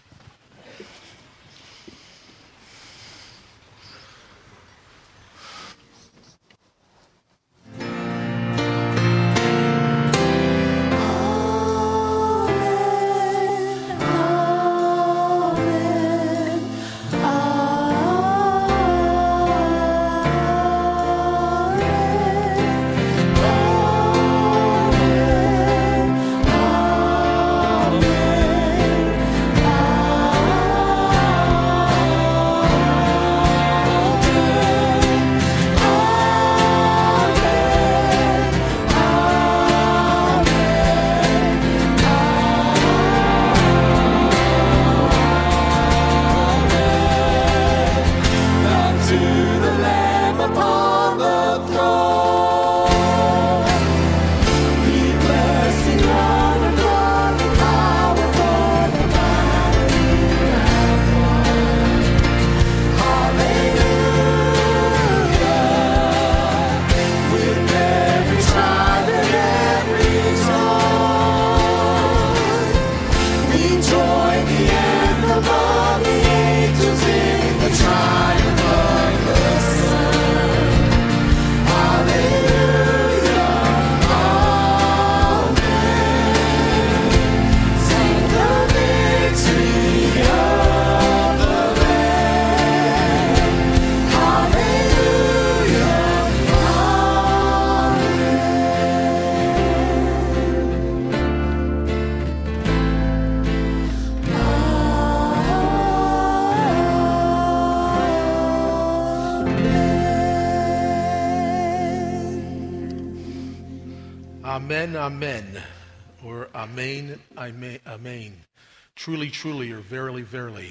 Amen, amen, or amen, amen, amen. Truly, truly, or verily, verily,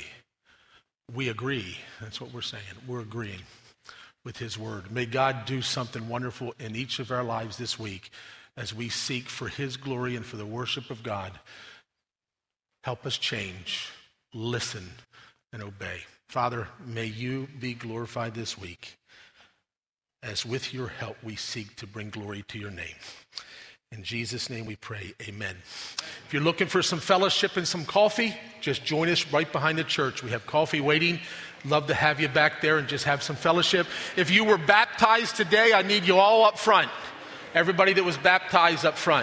we agree. That's what we're saying. We're agreeing with his word. May God do something wonderful in each of our lives this week as we seek for his glory and for the worship of God. Help us change, listen, and obey. Father, may you be glorified this week as with your help we seek to bring glory to your name. In Jesus' name we pray, amen. If you're looking for some fellowship and some coffee, just join us right behind the church. We have coffee waiting. Love to have you back there and just have some fellowship. If you were baptized today, I need you all up front. Everybody that was baptized up front.